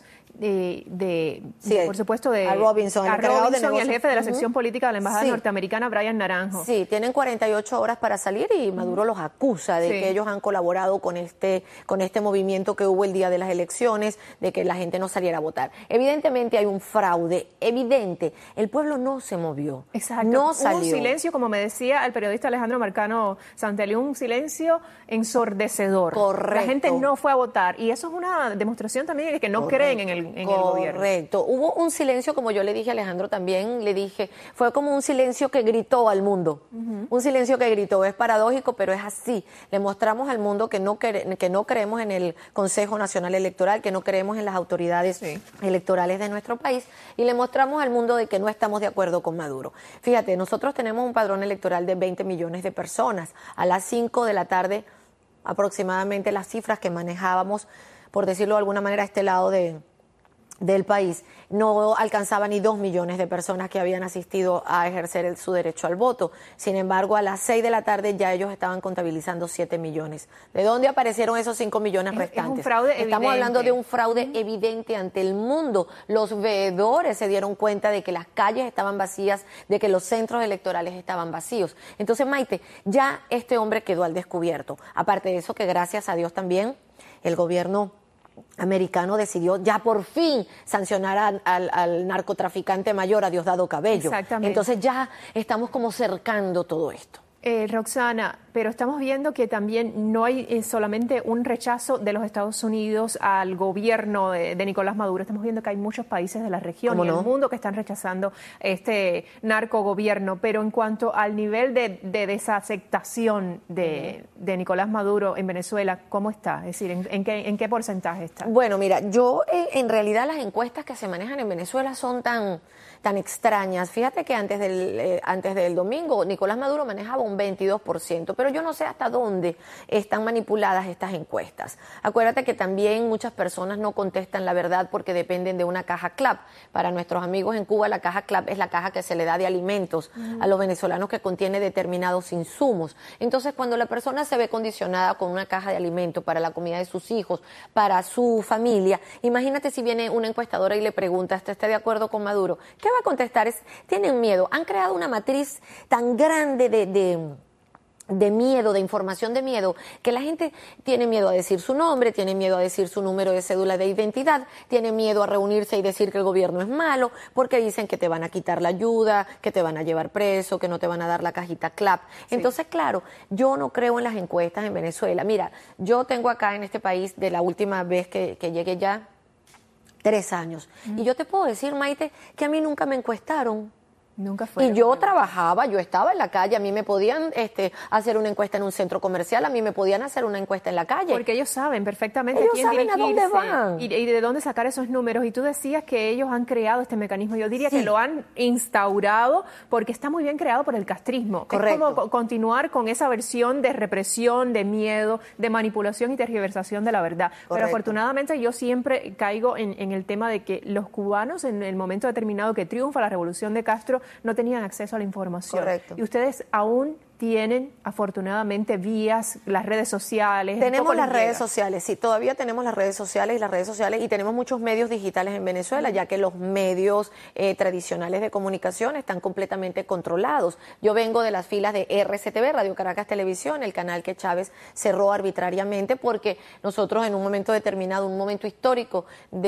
por supuesto, a Robinson y al jefe de la sección política de la Embajada norteamericana, Brian Naranjo. Sí, tienen 48 horas para salir y Maduro los acusa de que ellos han colaborado con este movimiento que hubo el día de las elecciones, de que la gente no saliera a votar. Evidentemente hay un fraude, evidente. El pueblo no se movió. Exacto. No salió. Hubo un silencio, como me decía el periodista Alejandro Marcano gobierno Santelli, un silencio ensordecedor. Correcto. La gente no fue a votar y eso es una demostración también de que no creen en el gobierno. Correcto. Hubo un silencio, como yo le dije a Alejandro también, le dije, fue como un silencio que gritó al mundo. Un silencio que gritó. Es paradójico, pero es así. Le mostramos al mundo que no creemos en el Consejo Nacional Electoral, que no creemos en las autoridades electorales de nuestro país, y le mostramos al mundo de que no estamos de acuerdo con Maduro. Fíjate, nosotros tenemos un padrón electoral de 20 millones de personas. A las 5 de la tarde, aproximadamente las cifras que manejábamos, por decirlo de alguna manera, a este lado del país, no alcanzaba ni 2 millones de personas que habían asistido a ejercer su derecho al voto. Sin embargo, a las 6 de la tarde ya ellos estaban contabilizando 7 millones. ¿De dónde aparecieron esos 5 millones restantes? Es un fraude evidente. Estamos hablando de un fraude evidente ante el mundo. Los veedores se dieron cuenta de que las calles estaban vacías, de que los centros electorales estaban vacíos. Entonces, Maite, ya este hombre quedó al descubierto. Aparte de eso, que gracias a Dios también el gobierno americano decidió ya por fin sancionar al narcotraficante mayor, a Diosdado Cabello. Exactamente. Entonces ya estamos como cercando todo esto. Roxana, pero estamos viendo que también no hay solamente un rechazo de los Estados Unidos al gobierno de Nicolás Maduro. Estamos viendo que hay muchos países de la región y el mundo que están rechazando este narcogobierno. Pero en cuanto al nivel de desaceptación de Nicolás Maduro en Venezuela, ¿cómo está? Es decir, ¿en qué porcentaje está? Bueno, mira, yo en realidad las encuestas que se manejan en Venezuela son tan extrañas. Fíjate que antes del domingo Nicolás Maduro manejaba un 22%, pero yo no sé hasta dónde están manipuladas estas encuestas. Acuérdate que también muchas personas no contestan la verdad porque dependen de una caja CLAP. Para nuestros amigos en Cuba, la caja CLAP es la caja que se le da de alimentos a los venezolanos, que contiene determinados insumos. Entonces, cuando la persona se ve condicionada con una caja de alimentos para la comida de sus hijos, para su familia, imagínate si viene una encuestadora y le pregunta, ¿está de acuerdo con Maduro? ¿Qué va a contestar? Tienen miedo. Han creado una matriz tan grande de miedo, de información de miedo, que la gente tiene miedo a decir su nombre, tiene miedo a decir su número de cédula de identidad, tiene miedo a reunirse y decir que el gobierno es malo, porque dicen que te van a quitar la ayuda, que te van a llevar preso, que no te van a dar la cajita CLAP. Entonces, claro, yo no creo en las encuestas en Venezuela. Mira, yo tengo acá en este país, de la última vez que llegué ya, 3 años. Y yo te puedo decir, Maite, que a mí nunca me encuestaron. Nunca fue. Y yo trabajaba, yo estaba en la calle, a mí me podían hacer una encuesta en un centro comercial, a mí me podían hacer una encuesta en la calle. Porque ellos saben perfectamente ellos quién saben dirigirse a dónde van. Y de dónde sacar esos números. Y tú decías que ellos han creado este mecanismo. Yo diría que lo han instaurado porque está muy bien creado por el castrismo. Correcto. Es como continuar con esa versión de represión, de miedo, de manipulación y tergiversación de la verdad. Correcto. Pero afortunadamente yo siempre caigo en el tema de que los cubanos, en el momento determinado que triunfa la revolución de Castro, no tenían acceso a la información. Correcto. Y ustedes aún tienen, afortunadamente, vías, las redes sociales. Tenemos las redes sociales, sí, todavía tenemos las redes sociales y tenemos muchos medios digitales en Venezuela, ya que los medios tradicionales de comunicación están completamente controlados. Yo vengo de las filas de RCTV, Radio Caracas Televisión, el canal que Chávez cerró arbitrariamente porque nosotros en un momento determinado, un momento histórico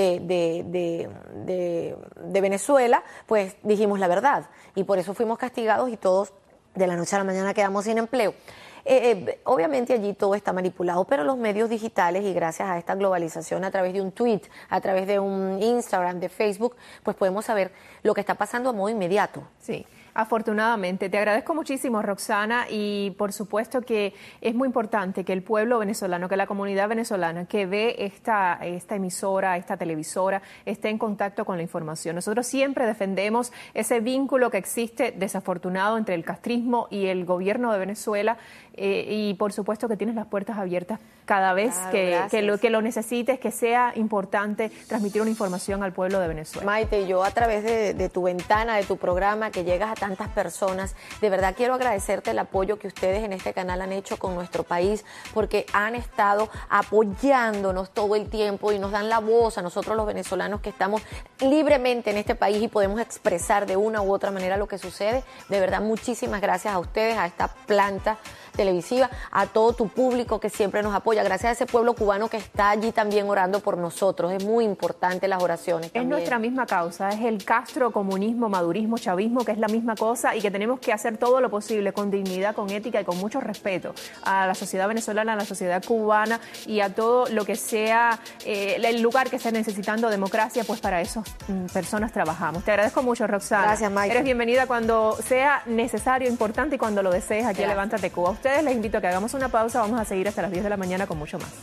de Venezuela, pues dijimos la verdad y por eso fuimos castigados y todos de la noche a la mañana quedamos sin empleo. Obviamente allí todo está manipulado, pero los medios digitales, y gracias a esta globalización, a través de un tweet, a través de un Instagram, de Facebook, pues podemos saber lo que está pasando a modo inmediato. Sí. Afortunadamente. Te agradezco muchísimo, Roxana, y por supuesto que es muy importante que el pueblo venezolano, que la comunidad venezolana que ve esta emisora, esta televisora, esté en contacto con la información. Nosotros siempre defendemos ese vínculo que existe desafortunado entre el castrismo y el gobierno de Venezuela y por supuesto que tienes las puertas abiertas cada vez que lo necesites, que sea importante transmitir una información al pueblo de Venezuela. Maite, yo a través de tu ventana, de tu programa, que llegas a tantas personas, de verdad quiero agradecerte el apoyo que ustedes en este canal han hecho con nuestro país, porque han estado apoyándonos todo el tiempo y nos dan la voz a nosotros los venezolanos que estamos libremente en este país y podemos expresar de una u otra manera lo que sucede. De verdad, muchísimas gracias a ustedes, a esta planta televisiva, a todo tu público que siempre nos apoya. apoya, gracias a ese pueblo cubano que está allí también orando por nosotros. Es muy importante las oraciones también. Es nuestra misma causa, es el castrocomunismo, madurismo, chavismo, que es la misma cosa y que tenemos que hacer todo lo posible con dignidad, con ética y con mucho respeto a la sociedad venezolana, a la sociedad cubana y a todo lo que sea el lugar que esté necesitando democracia, pues para esas personas trabajamos. Te agradezco mucho, Roxana. Gracias, Mike. Eres bienvenida cuando sea necesario, importante y cuando lo desees aquí a Levántate Cuba. A ustedes les invito a que hagamos una pausa, vamos a seguir hasta las 10 de la mañana con mucho más.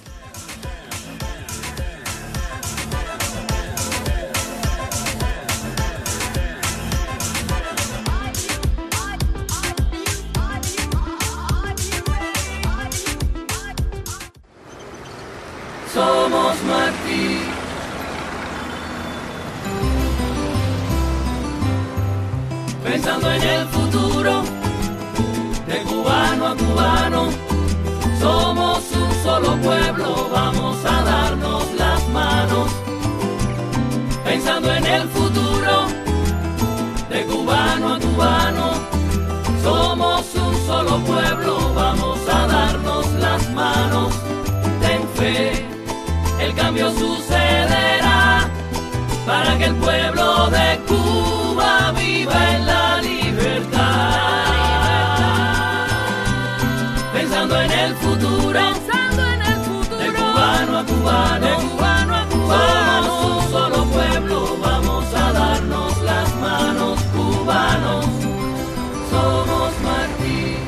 Somos Martí. Pensando en el futuro, de cubano a cubano, somos un solo pueblo, vamos a darnos las manos. Pensando en el futuro, de cubano a cubano, somos un solo pueblo, vamos a darnos las manos. Ten fe, el cambio sucederá para que el pueblo de Cuba viva en la libertad. Pensando en el futuro, de cubano a cubano, somos un solo pueblo, vamos a darnos las manos, cubanos, somos Martí.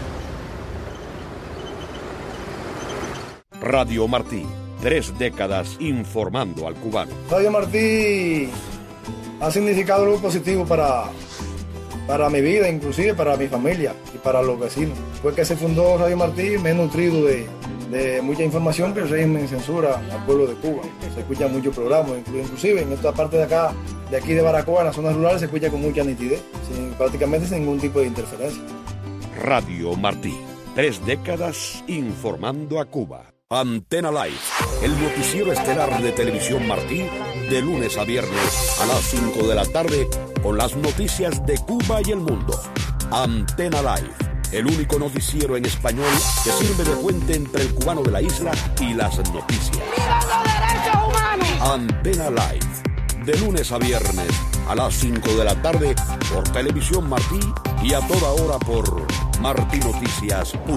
Radio Martí, 3 décadas informando al cubano. Radio Martí ha significado algo positivo para mi vida, inclusive para mi familia y para los vecinos. Después que se fundó Radio Martí, me he nutrido de mucha información que el régimen censura al pueblo de Cuba. Se escuchan muchos programas, inclusive en esta parte de aquí de Baracoa, en las zonas rurales, se escucha con mucha nitidez, prácticamente sin ningún tipo de interferencia. Radio Martí, 3 décadas informando a Cuba. Antena Live, el noticiero estelar de Televisión Martí, de lunes a viernes a las 5 de la tarde, con las noticias de Cuba y el mundo. Antena Live, el único noticiero en español que sirve de puente entre el cubano de la isla y las noticias. ¡Mirando derechos humanos! Antena Live, de lunes a viernes a las 5 de la tarde, por Televisión Martí y a toda hora por martinoticias.com.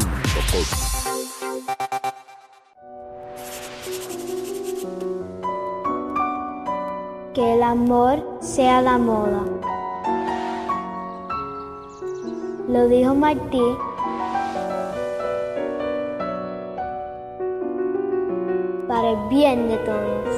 Que el amor sea la moda. Lo dijo Martí. Para el bien de todos.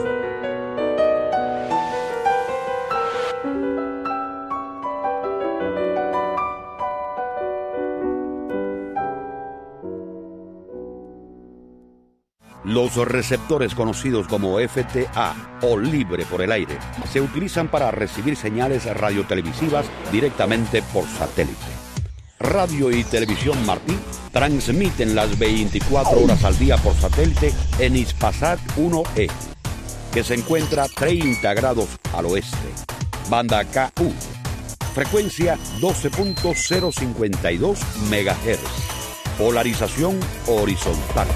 Los receptores conocidos como FTA o libre por el aire se utilizan para recibir señales radiotelevisivas directamente por satélite. Radio y Televisión Martí transmiten las 24 horas al día por satélite en Hispasat 1E, que se encuentra 30 grados al oeste. Banda KU, frecuencia 12.052 MHz, polarización horizontal.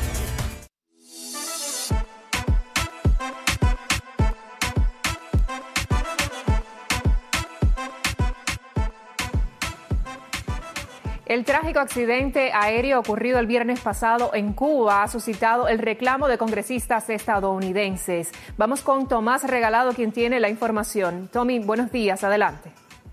El trágico accidente aéreo ocurrido el viernes pasado en Cuba ha suscitado el reclamo de congresistas estadounidenses. Vamos con Tomás Regalado, quien tiene la información. Tommy, buenos días, adelante.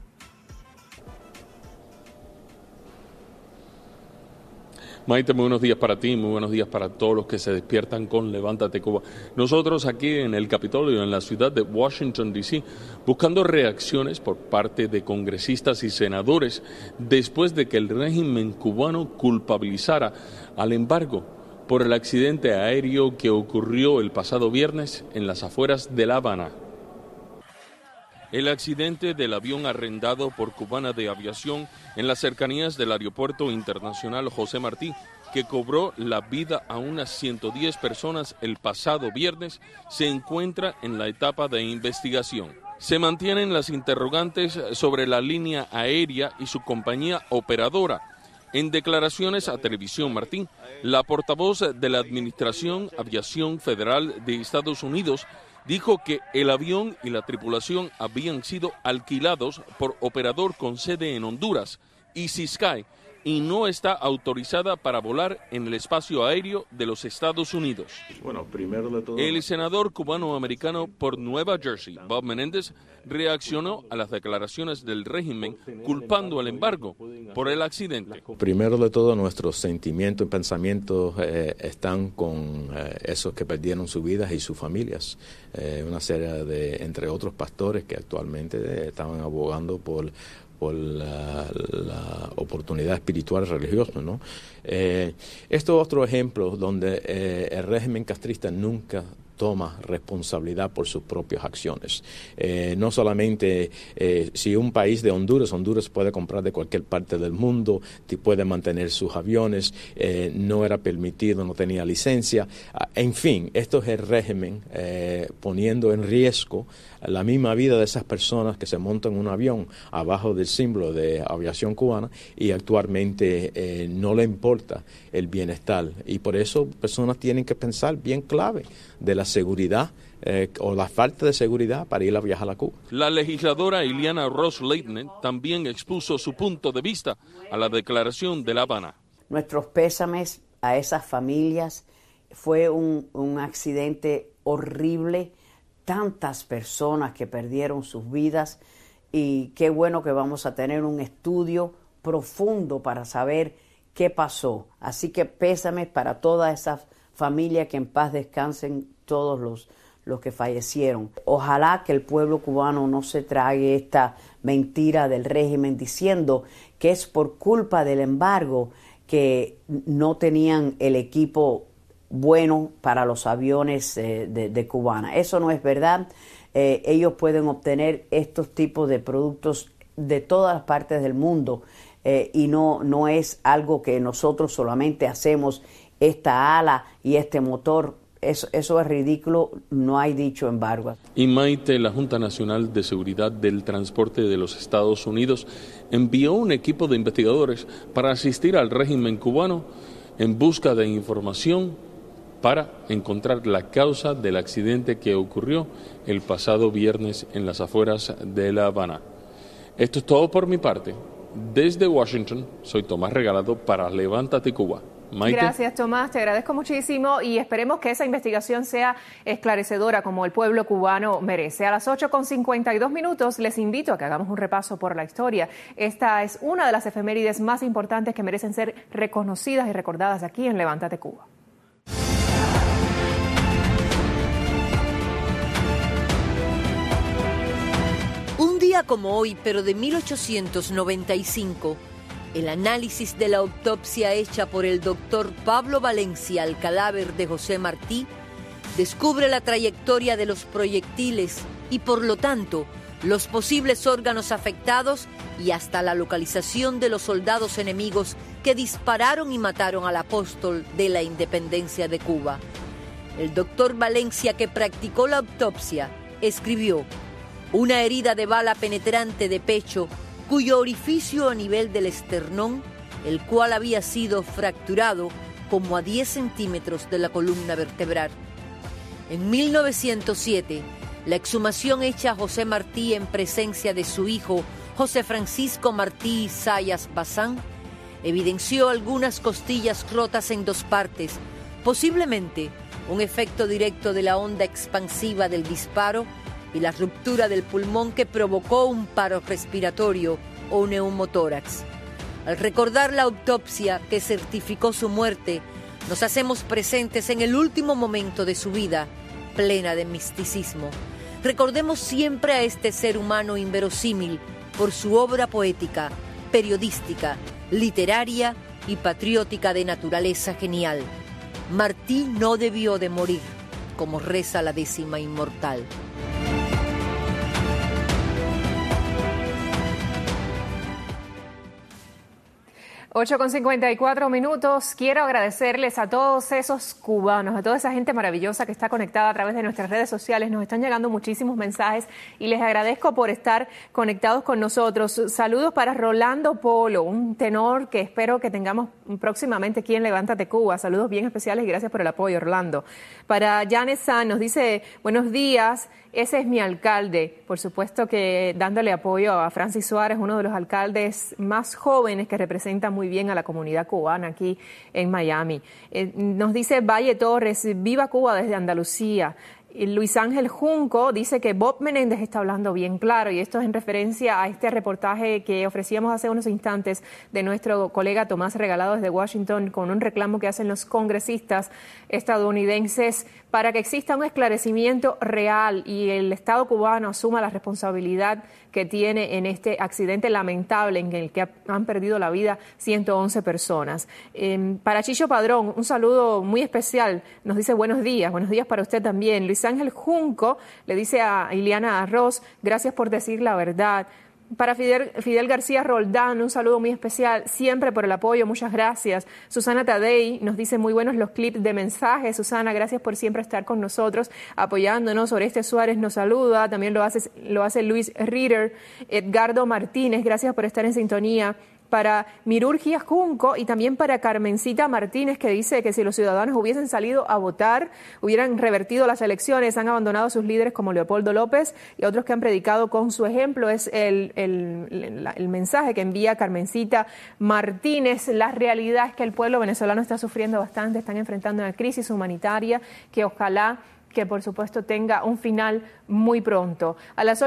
Maite, muy buenos días para ti, muy buenos días para todos los que se despiertan con Levántate Cuba. Nosotros aquí en el Capitolio, en la ciudad de Washington, D.C., buscando reacciones por parte de congresistas y senadores después de que el régimen cubano culpabilizara al embargo por el accidente aéreo que ocurrió el pasado viernes en las afueras de La Habana. El accidente del avión arrendado por Cubana de Aviación en las cercanías del Aeropuerto Internacional José Martí, que cobró la vida a unas 110 personas el pasado viernes, se encuentra en la etapa de investigación. Se mantienen las interrogantes sobre la línea aérea y su compañía operadora, En declaraciones a Televisión Martín, la portavoz de la Administración Aviación Federal de Estados Unidos dijo que el avión y la tripulación habían sido alquilados por operador con sede en Honduras, Easy Sky, y no está autorizada para volar en el espacio aéreo de los Estados Unidos. Bueno, primero de todo... El senador cubano-americano por Nueva Jersey, Bob Menéndez, reaccionó a las declaraciones del régimen culpando al embargo por el accidente. Primero de todo, nuestros sentimientos y pensamientos están con esos que perdieron sus vidas y sus familias. Una serie de, entre otros pastores que actualmente estaban abogando por la oportunidad espiritual religiosa, ¿no? Esto es otro ejemplo donde el régimen castrista nunca toma responsabilidad por sus propias acciones. No solamente si un país de Honduras puede comprar de cualquier parte del mundo, puede mantener sus aviones, no era permitido, no tenía licencia. En fin, esto es el régimen poniendo en riesgo la misma vida de esas personas que se montan en un avión abajo del símbolo de aviación cubana y actualmente no le importa el bienestar. Y por eso personas tienen que pensar bien clave de la seguridad o la falta de seguridad para ir a viajar a Cuba. La legisladora Ileana Ros-Lehtinen también expuso su punto de vista a la declaración de La Habana. Nuestros pésames a esas familias. Fue un accidente horrible, tantas personas que perdieron sus vidas y qué bueno que vamos a tener un estudio profundo para saber qué pasó. Así que pésames para todas esas familias, que en paz descansen todos los que fallecieron. Ojalá que el pueblo cubano no se trague esta mentira del régimen diciendo que es por culpa del embargo que no tenían el equipo bueno para los aviones de Cubana. Eso no es verdad. Ellos pueden obtener estos tipos de productos de todas las partes del mundo y no es algo que nosotros solamente hacemos, esta ala y este motor. Eso es ridículo, no hay dicho embargo. Y Maite, la Junta Nacional de Seguridad del Transporte de los Estados Unidos envió un equipo de investigadores para asistir al régimen cubano en busca de información para encontrar la causa del accidente que ocurrió el pasado viernes en las afueras de La Habana. Esto es todo por mi parte. Desde Washington, soy Tomás Regalado para Levántate Cuba. Maite. Gracias, Tomás, te agradezco muchísimo y esperemos que esa investigación sea esclarecedora como el pueblo cubano merece. A las 8:52 les invito a que hagamos un repaso por la historia. Esta es una de las efemérides más importantes que merecen ser reconocidas y recordadas aquí en Levántate Cuba. Un día como hoy, pero de 1895, el análisis de la autopsia hecha por el doctor Pablo Valencia al cadáver de José Martí descubre la trayectoria de los proyectiles y, por lo tanto, los posibles órganos afectados y hasta la localización de los soldados enemigos que dispararon y mataron al apóstol de la independencia de Cuba. El doctor Valencia, que practicó la autopsia, escribió: una herida de bala penetrante de pecho cuyo orificio a nivel del esternón, el cual había sido fracturado como a 10 centímetros de la columna vertebral. En 1907, la exhumación hecha a José Martí en presencia de su hijo, José Francisco Martí Zayas Bazán, evidenció algunas costillas rotas en 2 partes, posiblemente un efecto directo de la onda expansiva del disparo y la ruptura del pulmón que provocó un paro respiratorio o neumotórax. Al recordar la autopsia que certificó su muerte, nos hacemos presentes en el último momento de su vida, plena de misticismo. Recordemos siempre a este ser humano inverosímil por su obra poética, periodística, literaria y patriótica de naturaleza genial. Martí no debió de morir, como reza la 10ª inmortal. 8:54. Quiero agradecerles a todos esos cubanos, a toda esa gente maravillosa que está conectada a través de nuestras redes sociales. Nos están llegando muchísimos mensajes y les agradezco por estar conectados con nosotros. Saludos para Rolando Polo, un tenor que espero que tengamos próximamente aquí en Levántate Cuba. Saludos bien especiales y gracias por el apoyo, Rolando. Para Janet San nos dice, buenos días. Ese es mi alcalde, por supuesto que dándole apoyo a Francis Suárez, uno de los alcaldes más jóvenes que representa muy bien a la comunidad cubana aquí en Miami. Nos dice Valle Torres, viva Cuba desde Andalucía. Luis Ángel Junco dice que Bob Menéndez está hablando bien claro, y esto es en referencia a este reportaje que ofrecíamos hace unos instantes de nuestro colega Tomás Regalado desde Washington, con un reclamo que hacen los congresistas estadounidenses para que exista un esclarecimiento real y el Estado cubano asuma la responsabilidad que tiene en este accidente lamentable en el que han perdido la vida 111 personas. Para Chicho Padrón, un saludo muy especial. Nos dice buenos días para usted también. Luis Ángel Junco le dice a Ileana Arroz, gracias por decir la verdad. Para Fidel García Roldán, un saludo muy especial, siempre por el apoyo, muchas gracias. Susana Tadei nos dice muy buenos los clips de mensajes. Susana, gracias por siempre estar con nosotros, apoyándonos. Oreste Suárez nos saluda, también lo hace Luis Ritter. Edgardo Martínez, gracias por estar en sintonía. Para Mirurgia Junco y también para Carmencita Martínez, que dice que si los ciudadanos hubiesen salido a votar, hubieran revertido las elecciones, han abandonado a sus líderes como Leopoldo López y otros que han predicado con su ejemplo. Es el mensaje que envía Carmencita Martínez. La realidad es que el pueblo venezolano está sufriendo bastante, están enfrentando una crisis humanitaria que ojalá que por supuesto tenga un final muy pronto. A las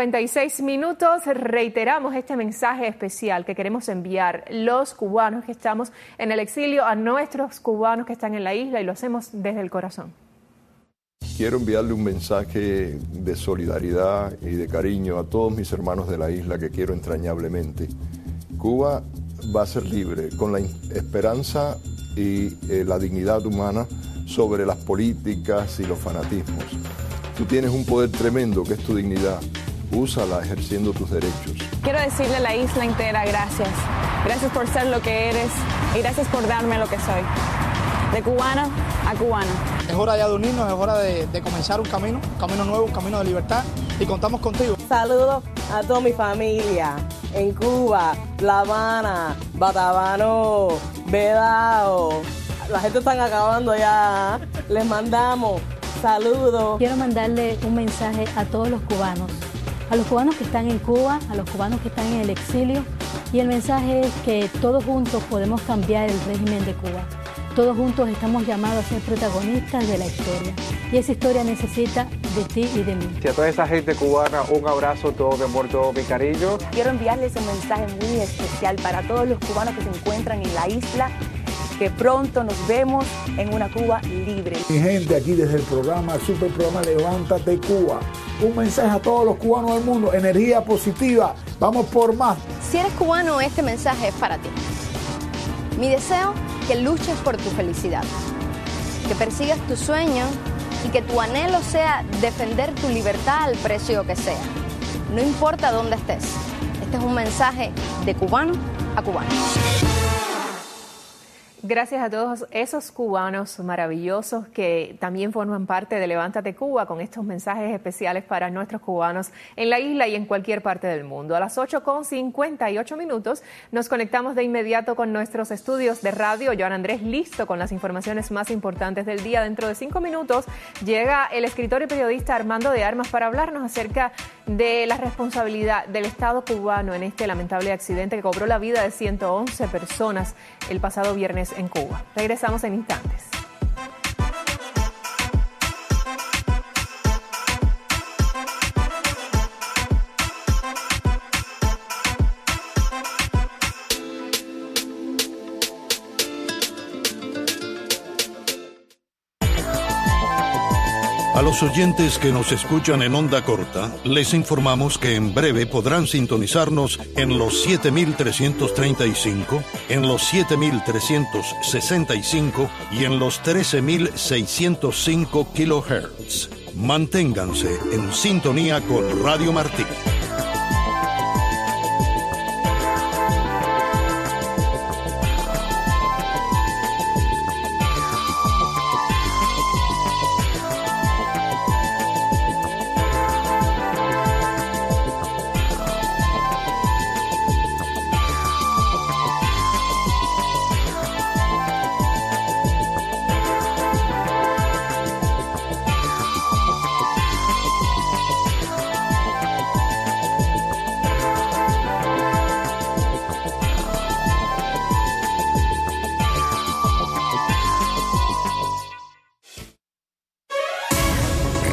8:56 reiteramos este mensaje especial que queremos enviar los cubanos que estamos en el exilio a nuestros cubanos que están en la isla, y lo hacemos desde el corazón. Quiero enviarle un mensaje de solidaridad y de cariño a todos mis hermanos de la isla que quiero entrañablemente. Cuba va a ser libre con la esperanza y la dignidad humana sobre las políticas y los fanatismos. Tú tienes un poder tremendo que es tu dignidad. Úsala ejerciendo tus derechos. Quiero decirle a la isla entera gracias. Gracias por ser lo que eres y gracias por darme lo que soy. De cubana a cubana. Es hora ya de unirnos, es hora de comenzar un camino nuevo, un camino de libertad, y contamos contigo. Saludos a toda mi familia en Cuba, La Habana, Batabano, Vedao. La gente está acabando ya. Les mandamos saludos. Quiero mandarle un mensaje a todos los cubanos que están en Cuba, a los cubanos que están en el exilio, y el mensaje es que todos juntos podemos cambiar el régimen de Cuba. Todos juntos estamos llamados a ser protagonistas de la historia, y esa historia necesita de ti y de mí. Y a toda esa gente cubana, un abrazo, todo mi amor, todo mi cariño. Quiero enviarles un mensaje muy especial para todos los cubanos que se encuentran en la isla, que pronto nos vemos en una Cuba libre. Mi gente, aquí desde el super programa Levántate Cuba. Un mensaje a todos los cubanos del mundo, energía positiva, vamos por más. Si eres cubano, este mensaje es para ti. Mi deseo, que luches por tu felicidad, que persigas tu sueño y que tu anhelo sea defender tu libertad al precio que sea. No importa dónde estés, este es un mensaje de cubano a cubano. Gracias a todos esos cubanos maravillosos que también forman parte de Levántate Cuba, con estos mensajes especiales para nuestros cubanos en la isla y en cualquier parte del mundo. A las 8:58 nos conectamos de inmediato con nuestros estudios de radio. Joan Andrés listo con las informaciones más importantes del día. Dentro de 5 minutos llega el escritor y periodista Armando de Armas para hablarnos acerca de la responsabilidad del Estado cubano en este lamentable accidente que cobró la vida de 111 personas el pasado viernes en Cuba. Regresamos en instantes. A los oyentes que nos escuchan en onda corta, les informamos que en breve podrán sintonizarnos en los 7.335, en los 7.365 y en los 13.605 kHz. Manténganse en sintonía con Radio Martí.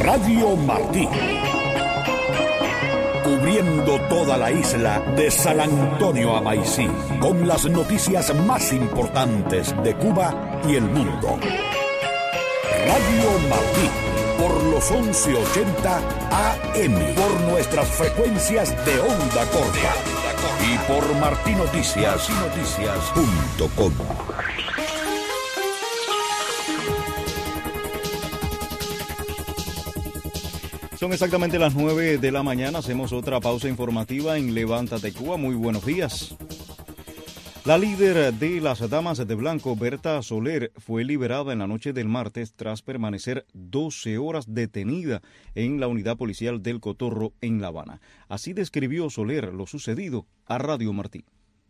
Radio Martí. Cubriendo toda la isla de San Antonio a Maicí, con las noticias más importantes de Cuba y el mundo. Radio Martí, por los 1180 AM, por nuestras frecuencias de onda corta y por martinoticias.com. Son exactamente las 9 de la mañana. Hacemos otra pausa informativa en Levántate Cuba. Muy buenos días. La líder de las Damas de Blanco, Berta Soler, fue liberada en la noche del martes tras permanecer 12 horas detenida en la unidad policial del Cotorro en La Habana. Así describió Soler lo sucedido a Radio Martí.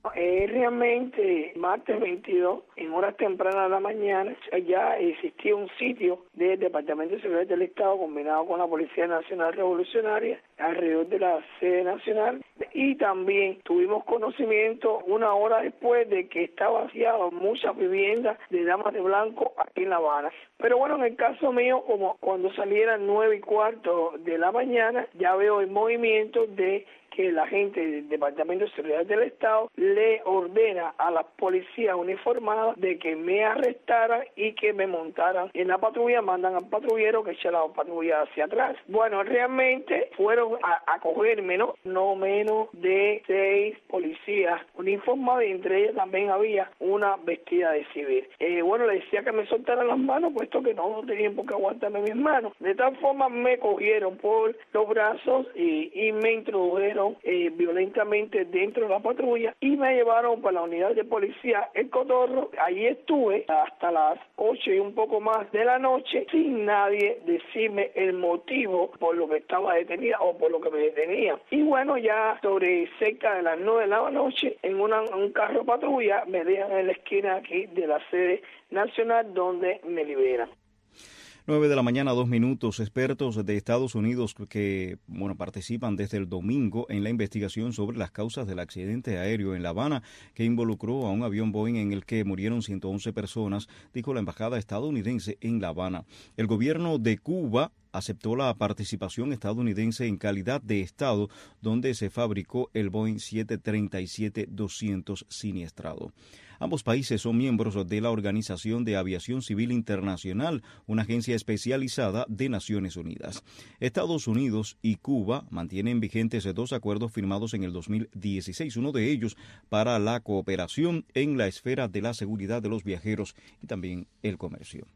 Realmente, martes 22, en horas tempranas de la mañana, ya existía un sitio del Departamento de Seguridad del Estado combinado con la Policía Nacional Revolucionaria alrededor de la sede nacional, y también tuvimos conocimiento una hora después de que estaban vaciadas muchas viviendas de Damas de Blanco aquí en La Habana. Pero bueno, en el caso mío, como cuando salieran 9:15 de la mañana, ya veo el movimiento de que la gente del Departamento de Seguridad del Estado le ordena a las policías uniformadas de que me arrestaran y que me montaran en la patrulla, mandan al patrullero que eche la patrulla hacia atrás. Bueno, realmente fueron a cogerme, no menos de 6 policías uniformadas, y entre ellas también había una vestida de civil. Bueno, le decía que me soltaran las manos, puesto que no tenían por qué aguantarme mis manos. De tal forma me cogieron por los brazos y me introdujeron violentamente dentro de la patrulla y me llevaron para la unidad de policía El Cotorro. Allí estuve hasta las 8 y un poco más de la noche sin nadie decirme el motivo por lo que estaba detenida o por lo que me detenía. Y bueno, ya sobre cerca de las 9 de la noche, en un carro patrulla me dejan en la esquina aquí de la sede nacional, donde me liberan. 9 de la mañana, 2 minutos. Expertos de Estados Unidos que participan desde el domingo en la investigación sobre las causas del accidente aéreo en La Habana que involucró a un avión Boeing en el que murieron 111 personas, dijo la embajada estadounidense en La Habana. El gobierno de Cuba aceptó la participación estadounidense en calidad de Estado, donde se fabricó el Boeing 737-200 siniestrado. Ambos países son miembros de la Organización de Aviación Civil Internacional, una agencia especializada de Naciones Unidas. Estados Unidos y Cuba mantienen vigentes 2 acuerdos firmados en el 2016, uno de ellos para la cooperación en la esfera de la seguridad de los viajeros y también el comercio.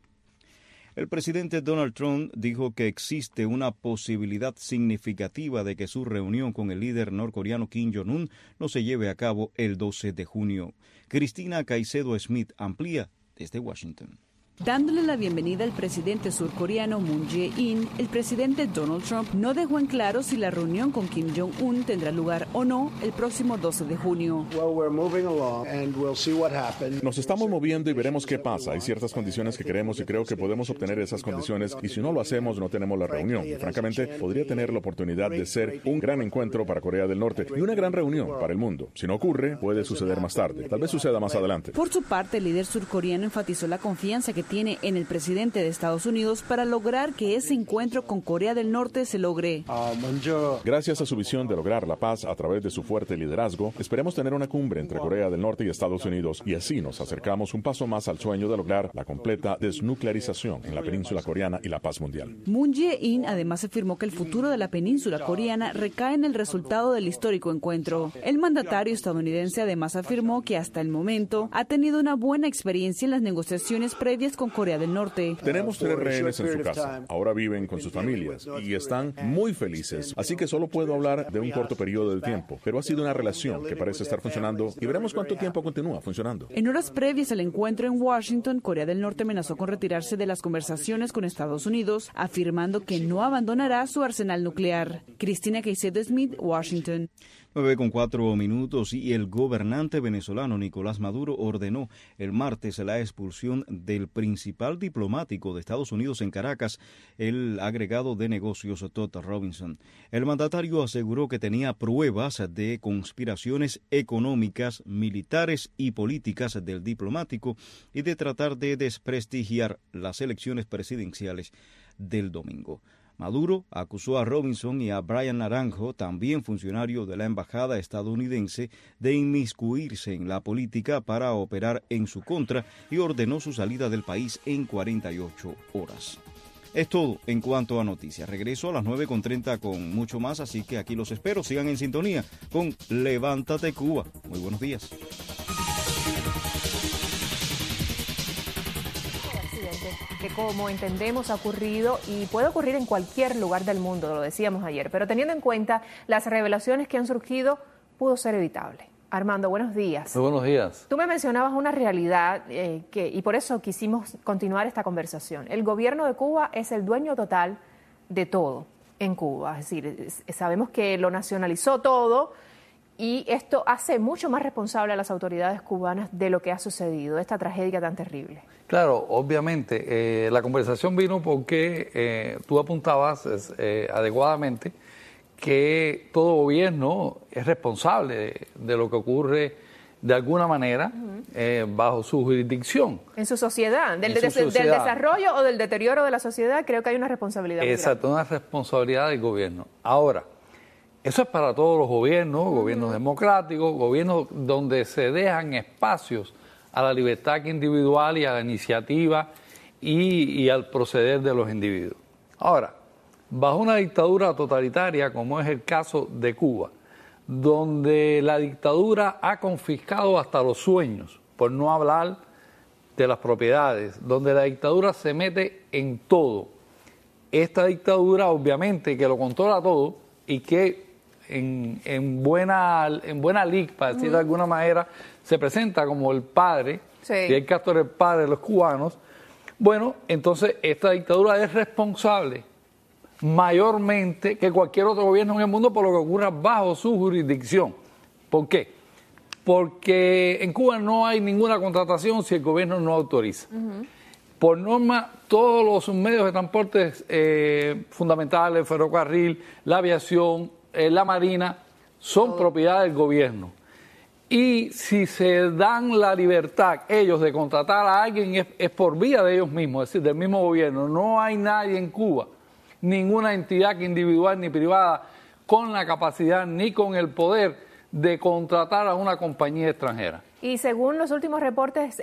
El presidente Donald Trump dijo que existe una posibilidad significativa de que su reunión con el líder norcoreano Kim Jong-un no se lleve a cabo el 12 de junio. Cristina Caicedo Smith amplía desde Washington. Dándole la bienvenida al presidente surcoreano Moon Jae-in, el presidente Donald Trump no dejó en claro si la reunión con Kim Jong-un tendrá lugar o no el próximo 12 de junio. Nos estamos moviendo y veremos qué pasa. Hay ciertas condiciones que queremos y creo que podemos obtener esas condiciones, y si no lo hacemos no tenemos la reunión. Y francamente, podría tener la oportunidad de ser un gran encuentro para Corea del Norte y una gran reunión para el mundo. Si no ocurre, puede suceder más tarde. Tal vez suceda más adelante. Por su parte, el líder surcoreano enfatizó la confianza que tiene en el presidente de Estados Unidos para lograr que ese encuentro con Corea del Norte se logre. Gracias a su visión de lograr la paz a través de su fuerte liderazgo, esperemos tener una cumbre entre Corea del Norte y Estados Unidos, y así nos acercamos un paso más al sueño de lograr la completa desnuclearización en la península coreana y la paz mundial. Moon Jae-in además afirmó que el futuro de la península coreana recae en el resultado del histórico encuentro. El mandatario estadounidense además afirmó que hasta el momento ha tenido una buena experiencia en las negociaciones previas con Corea del Norte. Tenemos 3 rehenes en su casa. Ahora viven con sus familias y están muy felices. Así que solo puedo hablar de un corto periodo de tiempo. Pero ha sido una relación que parece estar funcionando y veremos cuánto tiempo continúa funcionando. En horas previas al encuentro en Washington, Corea del Norte amenazó con retirarse de las conversaciones con Estados Unidos, afirmando que no abandonará su arsenal nuclear. Cristina Caicedo Smith, Washington. 9:04 y el gobernante venezolano Nicolás Maduro ordenó el martes la expulsión del principal diplomático de Estados Unidos en Caracas, el agregado de negocios Todd Robinson. El mandatario aseguró que tenía pruebas de conspiraciones económicas, militares y políticas del diplomático y de tratar de desprestigiar las elecciones presidenciales del domingo. Maduro acusó a Robinson y a Brian Naranjo, también funcionario de la embajada estadounidense, de inmiscuirse en la política para operar en su contra y ordenó su salida del país en 48 horas. Es todo en cuanto a noticias. Regreso a las 9:30 con mucho más, así que aquí los espero. Sigan en sintonía con Levántate Cuba. Muy buenos días. Que como entendemos ha ocurrido y puede ocurrir en cualquier lugar del mundo, lo decíamos ayer, pero teniendo en cuenta las revelaciones que han surgido, pudo ser evitable. Armando, buenos días. Muy buenos días. Tú me mencionabas una realidad y por eso quisimos continuar esta conversación. El gobierno de Cuba es el dueño total de todo en Cuba, es decir, sabemos que lo nacionalizó todo. Y esto hace mucho más responsable a las autoridades cubanas de lo que ha sucedido, esta tragedia tan terrible. Claro, obviamente, la conversación vino porque tú apuntabas adecuadamente que todo gobierno es responsable de lo que ocurre de alguna manera bajo su jurisdicción. En su sociedad, del desarrollo o del deterioro de la sociedad, creo que hay una responsabilidad. Exacto, una responsabilidad del gobierno. Ahora, eso es para todos los gobiernos, gobiernos democráticos, gobiernos donde se dejan espacios a la libertad individual y a la iniciativa y al proceder de los individuos. Ahora, bajo una dictadura totalitaria como es el caso de Cuba, donde la dictadura ha confiscado hasta los sueños, por no hablar de las propiedades, donde la dictadura se mete en todo. Esta dictadura obviamente que lo controla todo y que en buena lid, para decir de alguna manera, se presenta como el padre, Fidel Castro era el padre de los cubanos. Bueno, entonces esta dictadura es responsable mayormente que cualquier otro gobierno en el mundo por lo que ocurra bajo su jurisdicción. ¿Por qué? Porque en Cuba no hay ninguna contratación si el gobierno no autoriza. Por norma, todos los medios de transporte fundamentales, el ferrocarril, la aviación, la marina, son propiedad del gobierno. Y si se dan la libertad ellos de contratar a alguien es por vía de ellos mismos, es decir, del mismo gobierno. No hay nadie en Cuba, ninguna entidad individual ni privada con la capacidad ni con el poder de contratar a una compañía extranjera. Y según los últimos reportes,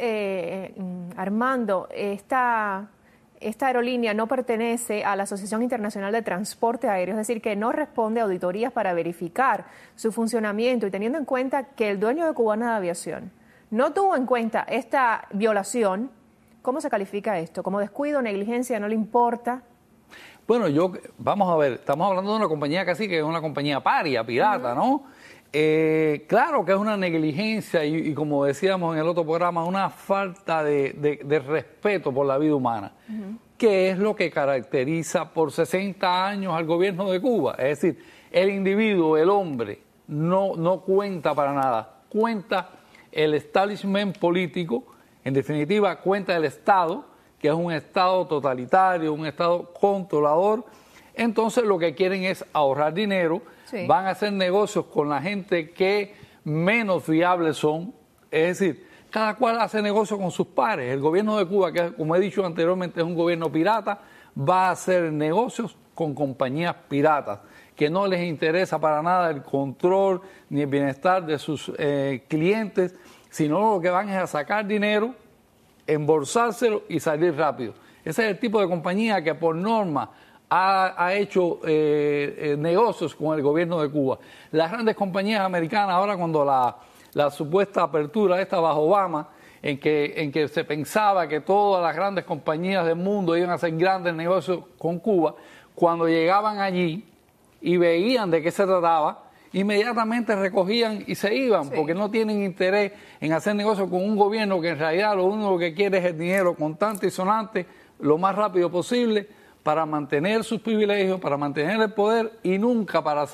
Armando, esta aerolínea no pertenece a la Asociación Internacional de Transporte Aéreo, es decir, que no responde a auditorías para verificar su funcionamiento y teniendo en cuenta que el dueño de Cubana de Aviación no tuvo en cuenta esta violación, ¿cómo se califica esto? ¿Como descuido, negligencia, no le importa? Bueno, vamos a ver, estamos hablando de una compañía casi que es una compañía paria, pirata, ¿no? Claro que es una negligencia y como decíamos en el otro programa, una falta de respeto por la vida humana, que es lo que caracteriza por 60 años al gobierno de Cuba. Es decir, el individuo, el hombre, no cuenta para nada. Cuenta el establishment político, en definitiva cuenta el Estado, que es un Estado totalitario, un Estado controlador. Entonces lo que quieren es ahorrar dinero. Sí. Van a hacer negocios con la gente que menos fiables son, es decir, cada cual hace negocio con sus pares. El gobierno de Cuba, que como he dicho anteriormente es un gobierno pirata, va a hacer negocios con compañías piratas, que no les interesa para nada el control ni el bienestar de sus clientes, sino lo que van es a sacar dinero, embolsárselo y salir rápido. Ese es el tipo de compañía que por norma ha hecho negocios con el gobierno de Cuba. Las grandes compañías americanas, ahora cuando la supuesta apertura esta bajo Obama, en que se pensaba que todas las grandes compañías del mundo iban a hacer grandes negocios con Cuba, cuando llegaban allí y veían de qué se trataba, inmediatamente recogían y se iban, porque no tienen interés en hacer negocios con un gobierno que en realidad lo único que quiere es el dinero contante y sonante lo más rápido posible, para mantener sus privilegios, para mantener el poder y nunca para hacer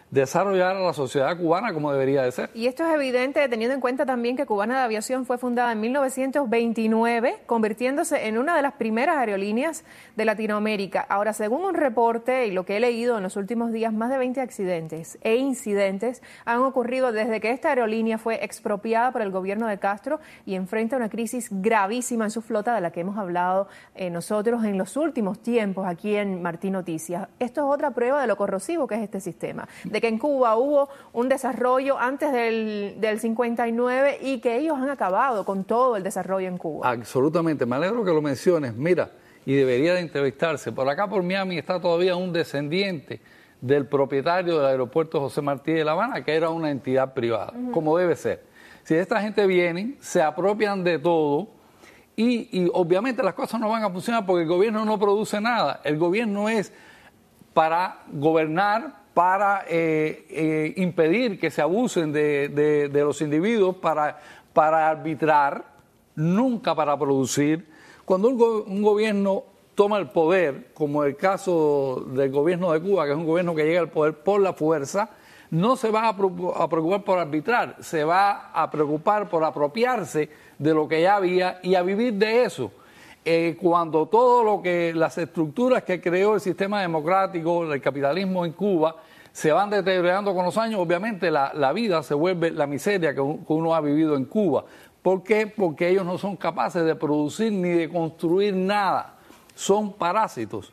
desarrollar a la sociedad cubana como debería de ser. Y esto es evidente teniendo en cuenta también que Cubana de Aviación fue fundada en 1929, convirtiéndose en una de las primeras aerolíneas de Latinoamérica. Ahora, según un reporte y lo que he leído en los últimos días, más de 20 accidentes e incidentes han ocurrido desde que esta aerolínea fue expropiada por el gobierno de Castro y enfrenta una crisis gravísima en su flota, de la que hemos hablado nosotros en los últimos tiempos aquí en Martí Noticias. Esto es otra prueba de lo corrosivo que es este sistema, de que en Cuba hubo un desarrollo antes del 59 y que ellos han acabado con todo el desarrollo en Cuba. Absolutamente, me alegro que lo menciones. Mira, y debería de entrevistarse. Por acá, por Miami, está todavía un descendiente del propietario del aeropuerto José Martí de La Habana, que era una entidad privada, como debe ser. Si esta gente viene, se apropian de todo y obviamente las cosas no van a funcionar porque el gobierno no produce nada. El gobierno es para gobernar, para impedir que se abusen de los individuos, para arbitrar, nunca para producir. Cuando un gobierno toma el poder, como el caso del gobierno de Cuba, que es un gobierno que llega al poder por la fuerza, no se va a preocupar por arbitrar, se va a preocupar por apropiarse de lo que ya había y a vivir de eso. Cuando todo las estructuras que creó el sistema democrático, el capitalismo en Cuba, se van deteriorando con los años, obviamente la vida se vuelve la miseria que uno ha vivido en Cuba. ¿Por qué? Porque ellos no son capaces de producir ni de construir nada. Son parásitos.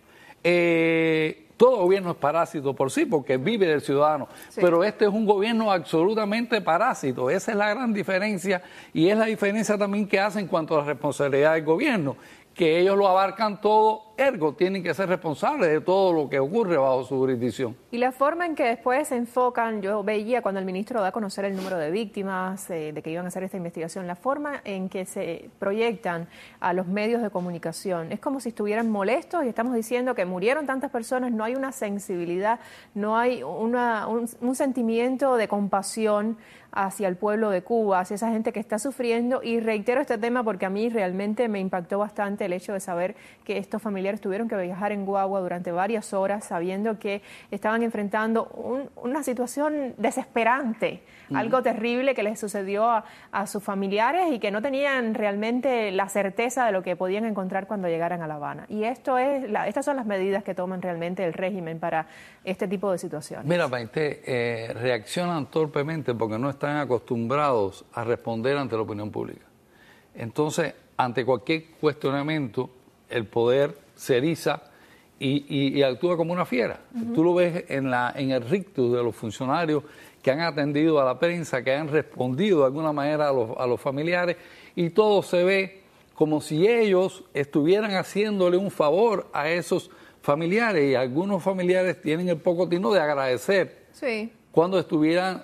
Todo gobierno es parásito por sí, porque vive del ciudadano. Sí. Pero este es un gobierno absolutamente parásito. Esa es la gran diferencia y es la diferencia también que hace en cuanto a la responsabilidad del gobierno, que ellos lo abarcan todo, ergo tienen que ser responsables de todo lo que ocurre bajo su jurisdicción. Y la forma en que después se enfocan, yo veía cuando el ministro da a conocer el número de víctimas, de que iban a hacer esta investigación, la forma en que se proyectan a los medios de comunicación, es como si estuvieran molestos y estamos diciendo que murieron tantas personas, no hay una sensibilidad, no hay un sentimiento de compasión hacia el pueblo de Cuba, hacia esa gente que está sufriendo. Y reitero este tema porque a mí realmente me impactó bastante el hecho de saber que estos familiares tuvieron que viajar en guagua durante varias horas sabiendo que estaban enfrentando una situación desesperante, algo terrible que les sucedió a sus familiares y que no tenían realmente la certeza de lo que podían encontrar cuando llegaran a La Habana. Y estas son las medidas que toman realmente el régimen para este tipo de situaciones. Mira, Maite, reaccionan torpemente porque no están acostumbrados a responder ante la opinión pública. Entonces, ante cualquier cuestionamiento, el poder se eriza y actúa como una fiera. Tú lo ves en el rictus de los funcionarios que han atendido a la prensa, que han respondido de alguna manera a los familiares, y todo se ve como si ellos estuvieran haciéndole un favor a esos familiares, y algunos familiares tienen el poco tino de agradecer cuando tuvieran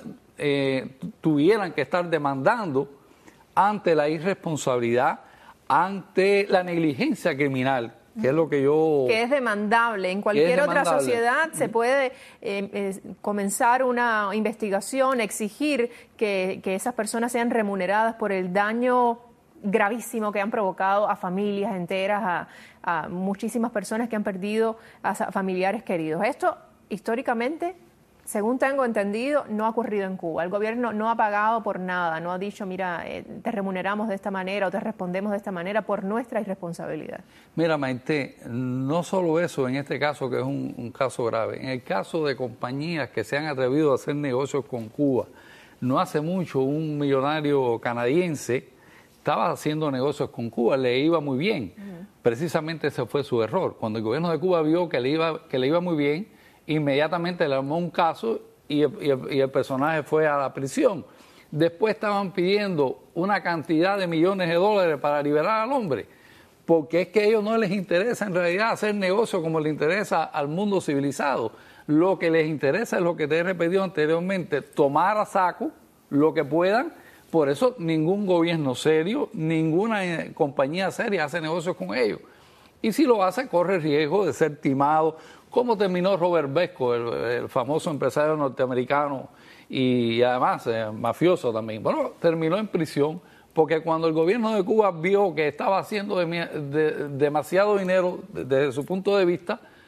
que estar demandando ante la irresponsabilidad, ante la negligencia criminal, que es lo que que es demandable. En cualquier otra sociedad se puede comenzar una investigación, exigir que esas personas sean remuneradas por el daño gravísimo que han provocado a familias enteras, a muchísimas personas que han perdido a familiares queridos. Esto, históricamente, según tengo entendido, no ha ocurrido en Cuba. El gobierno no ha pagado por nada, no ha dicho, mira, te remuneramos de esta manera o te respondemos de esta manera por nuestra irresponsabilidad. Mira, Maite, no solo eso en este caso, que es un caso grave. En el caso de compañías que se han atrevido a hacer negocios con Cuba, no hace mucho un millonario canadiense estaba haciendo negocios con Cuba, le iba muy bien. Precisamente ese fue su error. Cuando el gobierno de Cuba vio que le iba muy bien, inmediatamente le armó un caso y el personaje fue a la prisión. Después estaban pidiendo una cantidad de millones de dólares para liberar al hombre, porque es que a ellos no les interesa en realidad hacer negocio como le interesa al mundo civilizado. Lo que les interesa es lo que te he repetido anteriormente, tomar a saco lo que puedan. Por eso ningún gobierno serio, ninguna compañía seria hace negocios con ellos. Y si lo hace, corre el riesgo de ser timado. ¿Cómo terminó Robert Vesco, el famoso empresario norteamericano y además mafioso también? Bueno, terminó en prisión porque cuando el gobierno de Cuba vio que estaba haciendo demasiado dinero desde su punto de vista,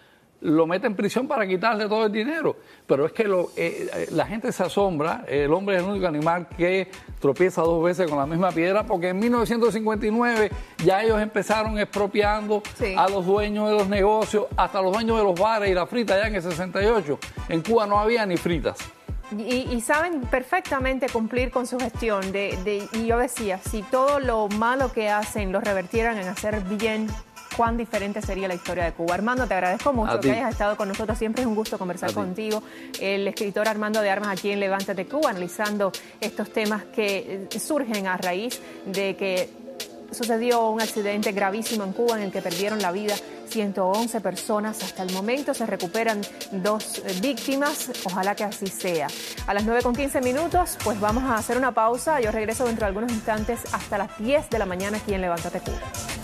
lo mete en prisión para quitarle todo el dinero. Pero es que la gente se asombra, el hombre es el único animal que tropieza 2 veces con la misma piedra, porque en 1959 ya ellos empezaron expropiando a los dueños de los negocios, hasta los dueños de los bares y la frita ya en el 68. En Cuba no había ni fritas. Y saben perfectamente cumplir con su gestión. Y yo decía, si todo lo malo que hacen lo revertieran en hacer bien, cuán diferente sería la historia de Cuba. Armando, te agradezco mucho que hayas estado con nosotros. Siempre es un gusto conversar contigo. El escritor Armando de Armas aquí en Levántate Cuba, analizando estos temas que surgen a raíz de que sucedió un accidente gravísimo en Cuba en el que perdieron la vida 111 personas. Hasta el momento se recuperan 2 víctimas. Ojalá que así sea. A las 9:15, pues vamos a hacer una pausa. Yo regreso dentro de algunos instantes hasta las 10 de la mañana aquí en Levántate Cuba.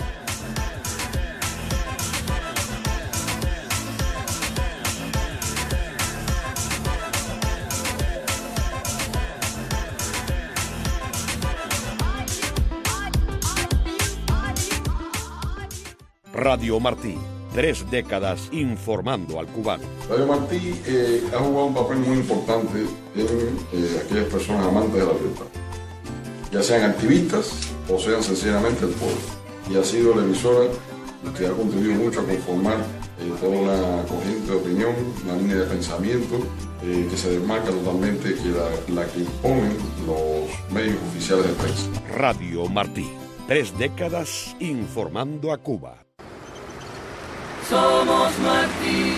Radio Martí, 3 décadas informando al cubano. Radio Martí ha jugado un papel muy importante en aquellas personas amantes de la libertad, ya sean activistas o sean sencillamente el pueblo. Y ha sido la emisora que ha contribuido mucho a conformar toda una corriente de opinión, una línea de pensamiento que se desmarca totalmente que la que imponen los medios oficiales de prensa. Radio Martí, 3 décadas informando a Cuba. Somos Martí.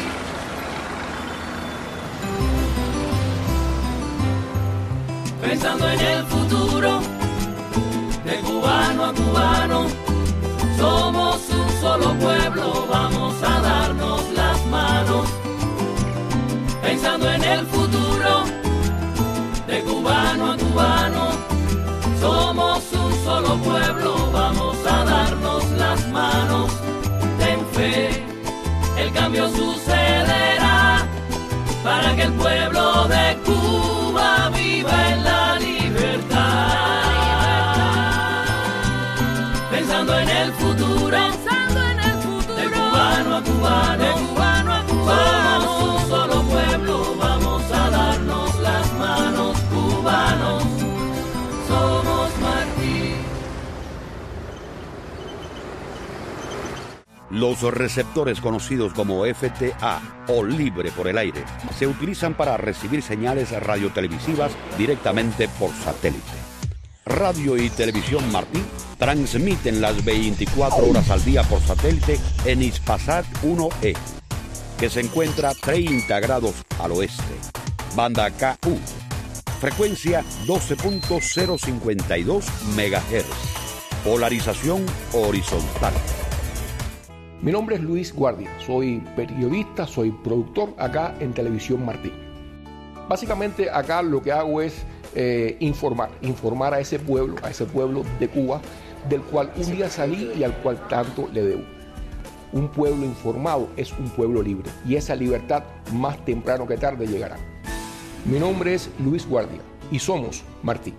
Pensando en el futuro, de cubano a cubano, somos un solo pueblo, vamos a darnos las manos. Pensando en el futuro, de cubano a cubano, somos un solo pueblo, vamos a darnos las manos. Ten fe, el cambio sucederá para que el pueblo de Cuba viva en la libertad. Pensando en el futuro, de cubano a cubano, somos un solo pueblo, vamos a darnos las manos, cubanos, somos Martí. Los receptores conocidos como FTA o libre por el aire se utilizan para recibir señales radiotelevisivas directamente por satélite. Radio y Televisión Martí transmiten las 24 horas al día por satélite en Hispasat 1E, que se encuentra 30 grados al oeste. Banda KU, frecuencia 12.052 MHz, polarización horizontal. Mi nombre es Luis Guardia, soy periodista, soy productor acá en Televisión Martí. Básicamente acá lo que hago es informar a ese pueblo de Cuba, del cual un día salí y al cual tanto le debo. Un pueblo informado es un pueblo libre y esa libertad más temprano que tarde llegará. Mi nombre es Luis Guardia y somos Martí.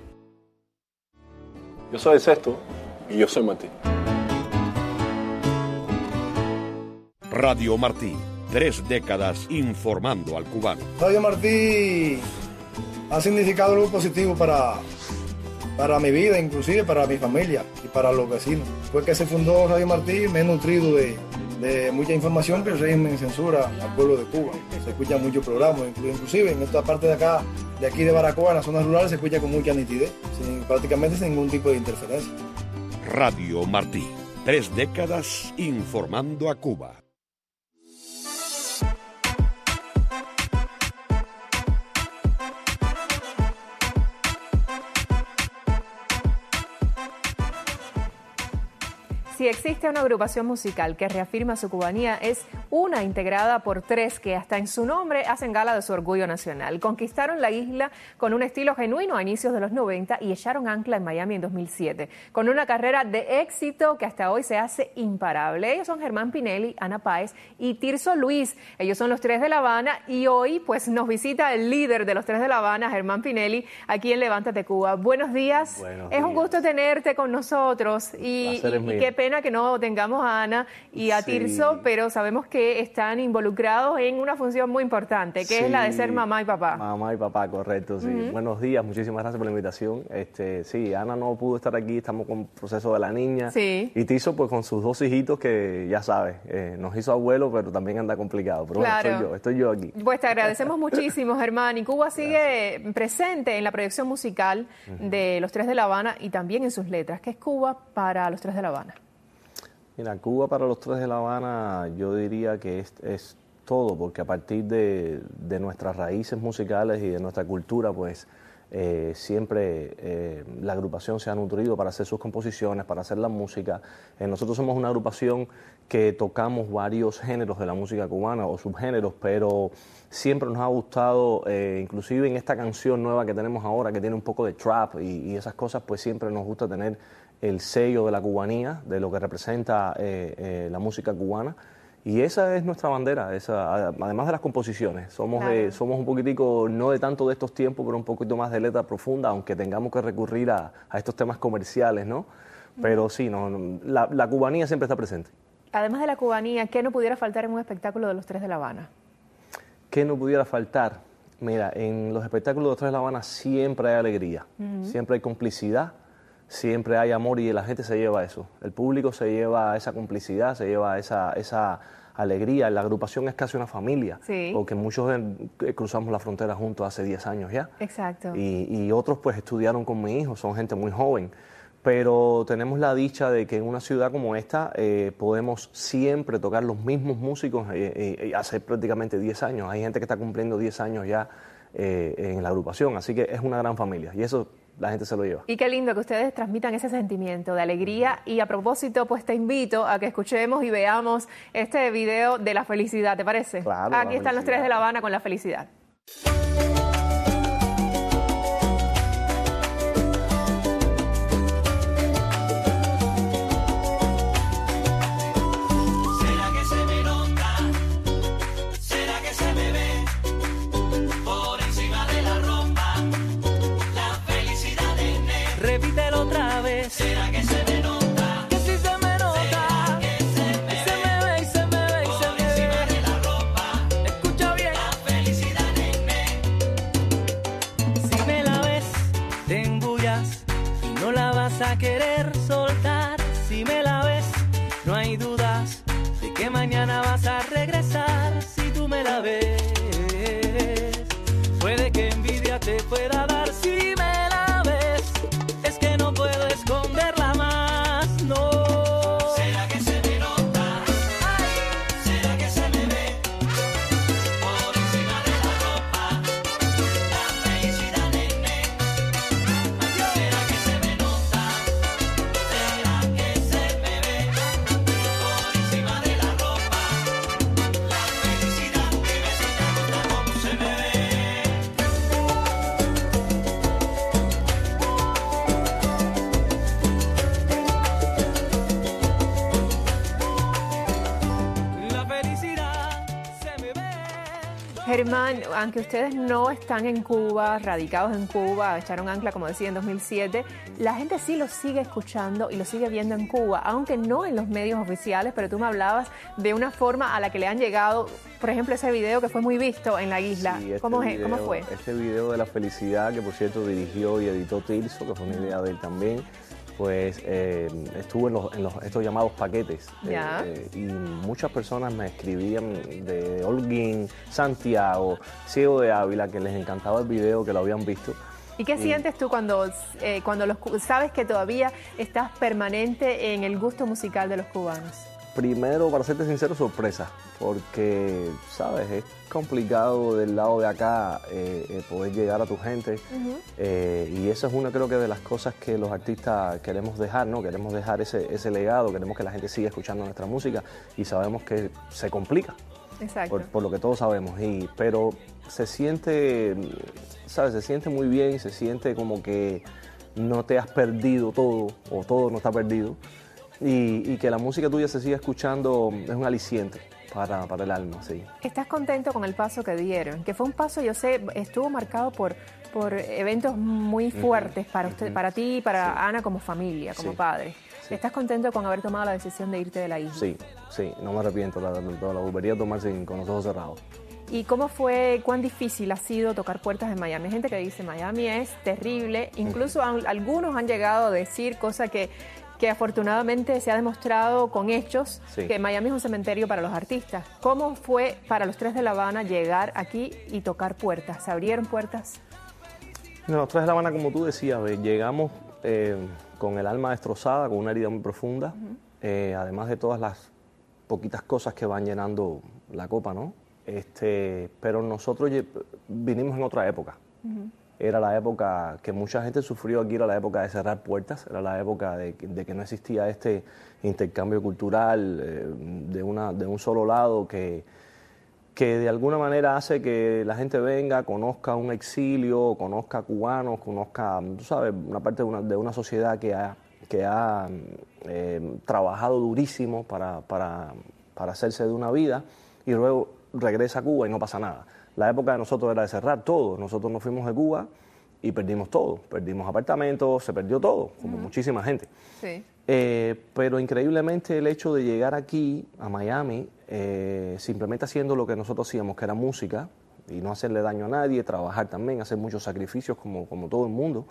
Yo soy Sexto y yo soy Martí. Radio Martí, 3 décadas informando al cubano. Radio Martí ha significado algo positivo para mi vida, inclusive para mi familia y para los vecinos. Después que se fundó Radio Martí me he nutrido de mucha información que el régimen censura al pueblo de Cuba. Se escuchan muchos programas, inclusive en esta parte de aquí de Baracoa, en las zonas rurales, se escucha con mucha nitidez, prácticamente sin ningún tipo de interferencia. Radio Martí, 3 décadas informando a Cuba. Si existe una agrupación musical que reafirma su cubanía, es una integrada por 3 que hasta en su nombre hacen gala de su orgullo nacional. Conquistaron la isla con un estilo genuino a inicios de los 90 y echaron ancla en Miami en 2007, con una carrera de éxito que hasta hoy se hace imparable. Ellos son Germán Pinelli, Ana Páez y Tirso Luis. Ellos son los 3 de La Habana y hoy pues nos visita el líder de los 3 de La Habana, Germán Pinelli, aquí en Levántate Cuba. Buenos días. Es un gusto tenerte con nosotros y qué pena pena que no tengamos a Ana y a Tirso, pero sabemos que están involucrados en una función muy importante, que es la de ser mamá y papá. Mamá y papá, correcto, sí. Buenos días, muchísimas gracias por la invitación. Sí, Ana no pudo estar aquí, estamos con el proceso de la niña. Sí. Y Tirso, pues con sus 2 hijitos que ya sabes, nos hizo abuelo, pero también anda complicado. Pero claro. Bueno, estoy yo aquí. Pues te agradecemos muchísimo, Germán. Y Cuba sigue presente en la proyección musical de Los Tres de La Habana y también en sus letras. ¿Qué es Cuba para Los Tres de La Habana? Mira, Cuba para Los Tres de La Habana yo diría que es todo, porque a partir de nuestras raíces musicales y de nuestra cultura, pues siempre la agrupación se ha nutrido para hacer sus composiciones, para hacer la música. Nosotros somos una agrupación que tocamos varios géneros de la música cubana o subgéneros, pero siempre nos ha gustado, inclusive en esta canción nueva que tenemos ahora, que tiene un poco de trap y esas cosas, pues siempre nos gusta tener el sello de la cubanía, de lo que representa la música cubana. Y esa es nuestra bandera, además de las composiciones. Somos un poquitico, no de tanto de estos tiempos, pero un poquito más de letra profunda, aunque tengamos que recurrir a estos temas comerciales, ¿no? Pero sí, la cubanía siempre está presente. Además de la cubanía, ¿qué no pudiera faltar en un espectáculo de Los Tres de La Habana? ¿Qué no pudiera faltar? Mira, en los espectáculos de Los Tres de La Habana siempre hay alegría, siempre hay complicidad, siempre hay amor y la gente se lleva eso. El público se lleva esa complicidad, se lleva esa alegría. La agrupación es casi una familia, porque muchos cruzamos la frontera juntos hace 10 años ya. Exacto. Y otros pues estudiaron con mi hijo, son gente muy joven. Pero tenemos la dicha de que en una ciudad como esta podemos siempre tocar los mismos músicos hace prácticamente 10 años. Hay gente que está cumpliendo 10 años ya en la agrupación, así que es una gran familia y eso la gente se lo lleva. Y qué lindo que ustedes transmitan ese sentimiento de alegría. Y a propósito, pues te invito a que escuchemos y veamos este video de la felicidad, ¿te parece? Claro. Aquí están Los Tres de La Habana con la felicidad. Repítelo otra vez. ¿Será que se me nota? Que si se me nota. ¿Será que se me ve y se me ve y se me ve? Por encima de la ropa. Escucha bien. La felicidad, nene. Si me la ves, te embullas y no la vas a querer soltar. Si me la ves, no hay dudas de que mañana vas a regresar. Si tú me la ves, puede que envidia te pueda dar. Si me la ves, es que no puedo esconderla más, no. ¿Será que se me nota? ¿Será que se me ve? Por encima de la ropa, la felicidad, nene. ¿Será que se me nota? ¿Será que se me ve? Por encima de la ropa, la felicidad, dime si te gusta cómo se me ve. Germán, aunque ustedes no están en Cuba, radicados en Cuba, echaron ancla, como decía, en 2007, la gente sí los sigue escuchando y los sigue viendo en Cuba, aunque no en los medios oficiales, pero tú me hablabas de una forma a la que le han llegado, por ejemplo, ese video que fue muy visto en la isla. Sí, ¿Cómo fue? Este video de la felicidad, que por cierto dirigió y editó Tirso, que fue una idea de él también, pues estuvo en estos llamados paquetes y muchas personas me escribían de Holguín, Santiago, Ciego de Ávila, que les encantaba el video, que lo habían visto. ¿Y qué sientes tú cuando sabes que todavía estás permanente en el gusto musical de los cubanos? Primero, para serte sincero, sorpresa, porque, ¿sabes? Es complicado del lado de acá poder llegar a tu gente y eso es una, creo que, de las cosas que los artistas queremos dejar, ¿no? Queremos dejar ese legado, queremos que la gente siga escuchando nuestra música y sabemos que se complica. Exacto. Por lo que todos sabemos, pero se siente, ¿sabes? Se siente muy bien, se siente como que no te has perdido todo o todo no está perdido. Y que la música tuya se siga escuchando es un aliciente. para el alma, sí. ¿Estás contento con el paso que dieron? Que fue un paso, yo sé, estuvo marcado por eventos muy fuertes para usted, para ti y para Ana como familia, como padre. ¿Estás contento con haber tomado la decisión de irte de la isla? Sí, no me arrepiento, la volvería a tomar con los ojos cerrados. ¿Y cómo fue, cuán difícil ha sido tocar puertas en Miami? Hay gente que dice Miami es terrible, incluso algunos han llegado a decir cosas que afortunadamente se ha demostrado con hechos, que Miami es un cementerio para los artistas. ¿Cómo fue para los Tres de La Habana llegar aquí y tocar puertas? ¿Se abrieron puertas? No, los Tres de La Habana, como tú decías, llegamos con el alma destrozada, con una herida muy profunda, además de todas las poquitas cosas que van llenando la copa, ¿no? Pero nosotros vinimos en otra época. Era la época que mucha gente sufrió aquí, era la época de cerrar puertas, era la época de que no existía este intercambio cultural de un solo lado que de alguna manera hace que la gente venga, conozca un exilio, conozca cubanos, conozca, tú sabes, una parte de una sociedad que ha trabajado durísimo para hacerse de una vida y luego regresa a Cuba y no pasa nada. La época de nosotros era de cerrar todo. Nosotros nos fuimos de Cuba y perdimos todo. Perdimos apartamentos, se perdió todo, como muchísima gente. Sí. Pero increíblemente el hecho de llegar aquí, a Miami, simplemente haciendo lo que nosotros hacíamos, que era música, y no hacerle daño a nadie, trabajar también, hacer muchos sacrificios como todo el mundo,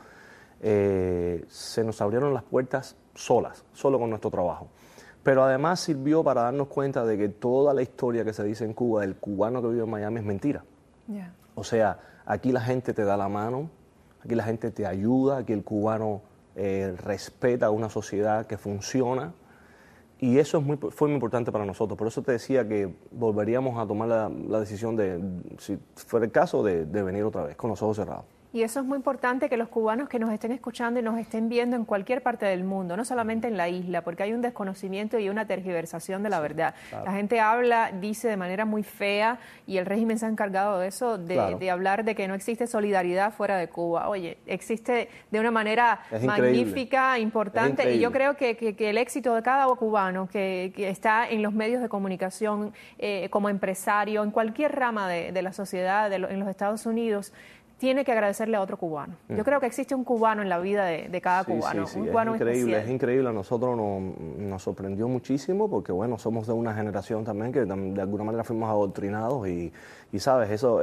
se nos abrieron las puertas solo con nuestro trabajo. Pero además sirvió para darnos cuenta de que toda la historia que se dice en Cuba del cubano que vive en Miami es mentira. O sea, aquí la gente te da la mano, aquí la gente te ayuda, aquí el cubano respeta una sociedad que funciona y eso fue muy importante para nosotros. Por eso te decía que volveríamos a tomar la decisión de, si fuera el caso, de venir otra vez con los ojos cerrados. Y eso es muy importante, que los cubanos que nos estén escuchando y nos estén viendo en cualquier parte del mundo, no solamente en la isla, porque hay un desconocimiento y una tergiversación de la verdad. Claro. La gente dice de manera muy fea, y el régimen se ha encargado de eso, de hablar de que no existe solidaridad fuera de Cuba. Oye, existe de una manera magnífica, importante, y yo creo que el éxito de cada cubano que está en los medios de comunicación, como empresario, en cualquier rama de la sociedad en los Estados Unidos, tiene que agradecerle a otro cubano. Yo creo que existe un cubano en la vida de cada cubano, un cubano especial. Es increíble, a nosotros nos sorprendió muchísimo porque, bueno, somos de una generación también que de alguna manera fuimos adoctrinados y sabes, eso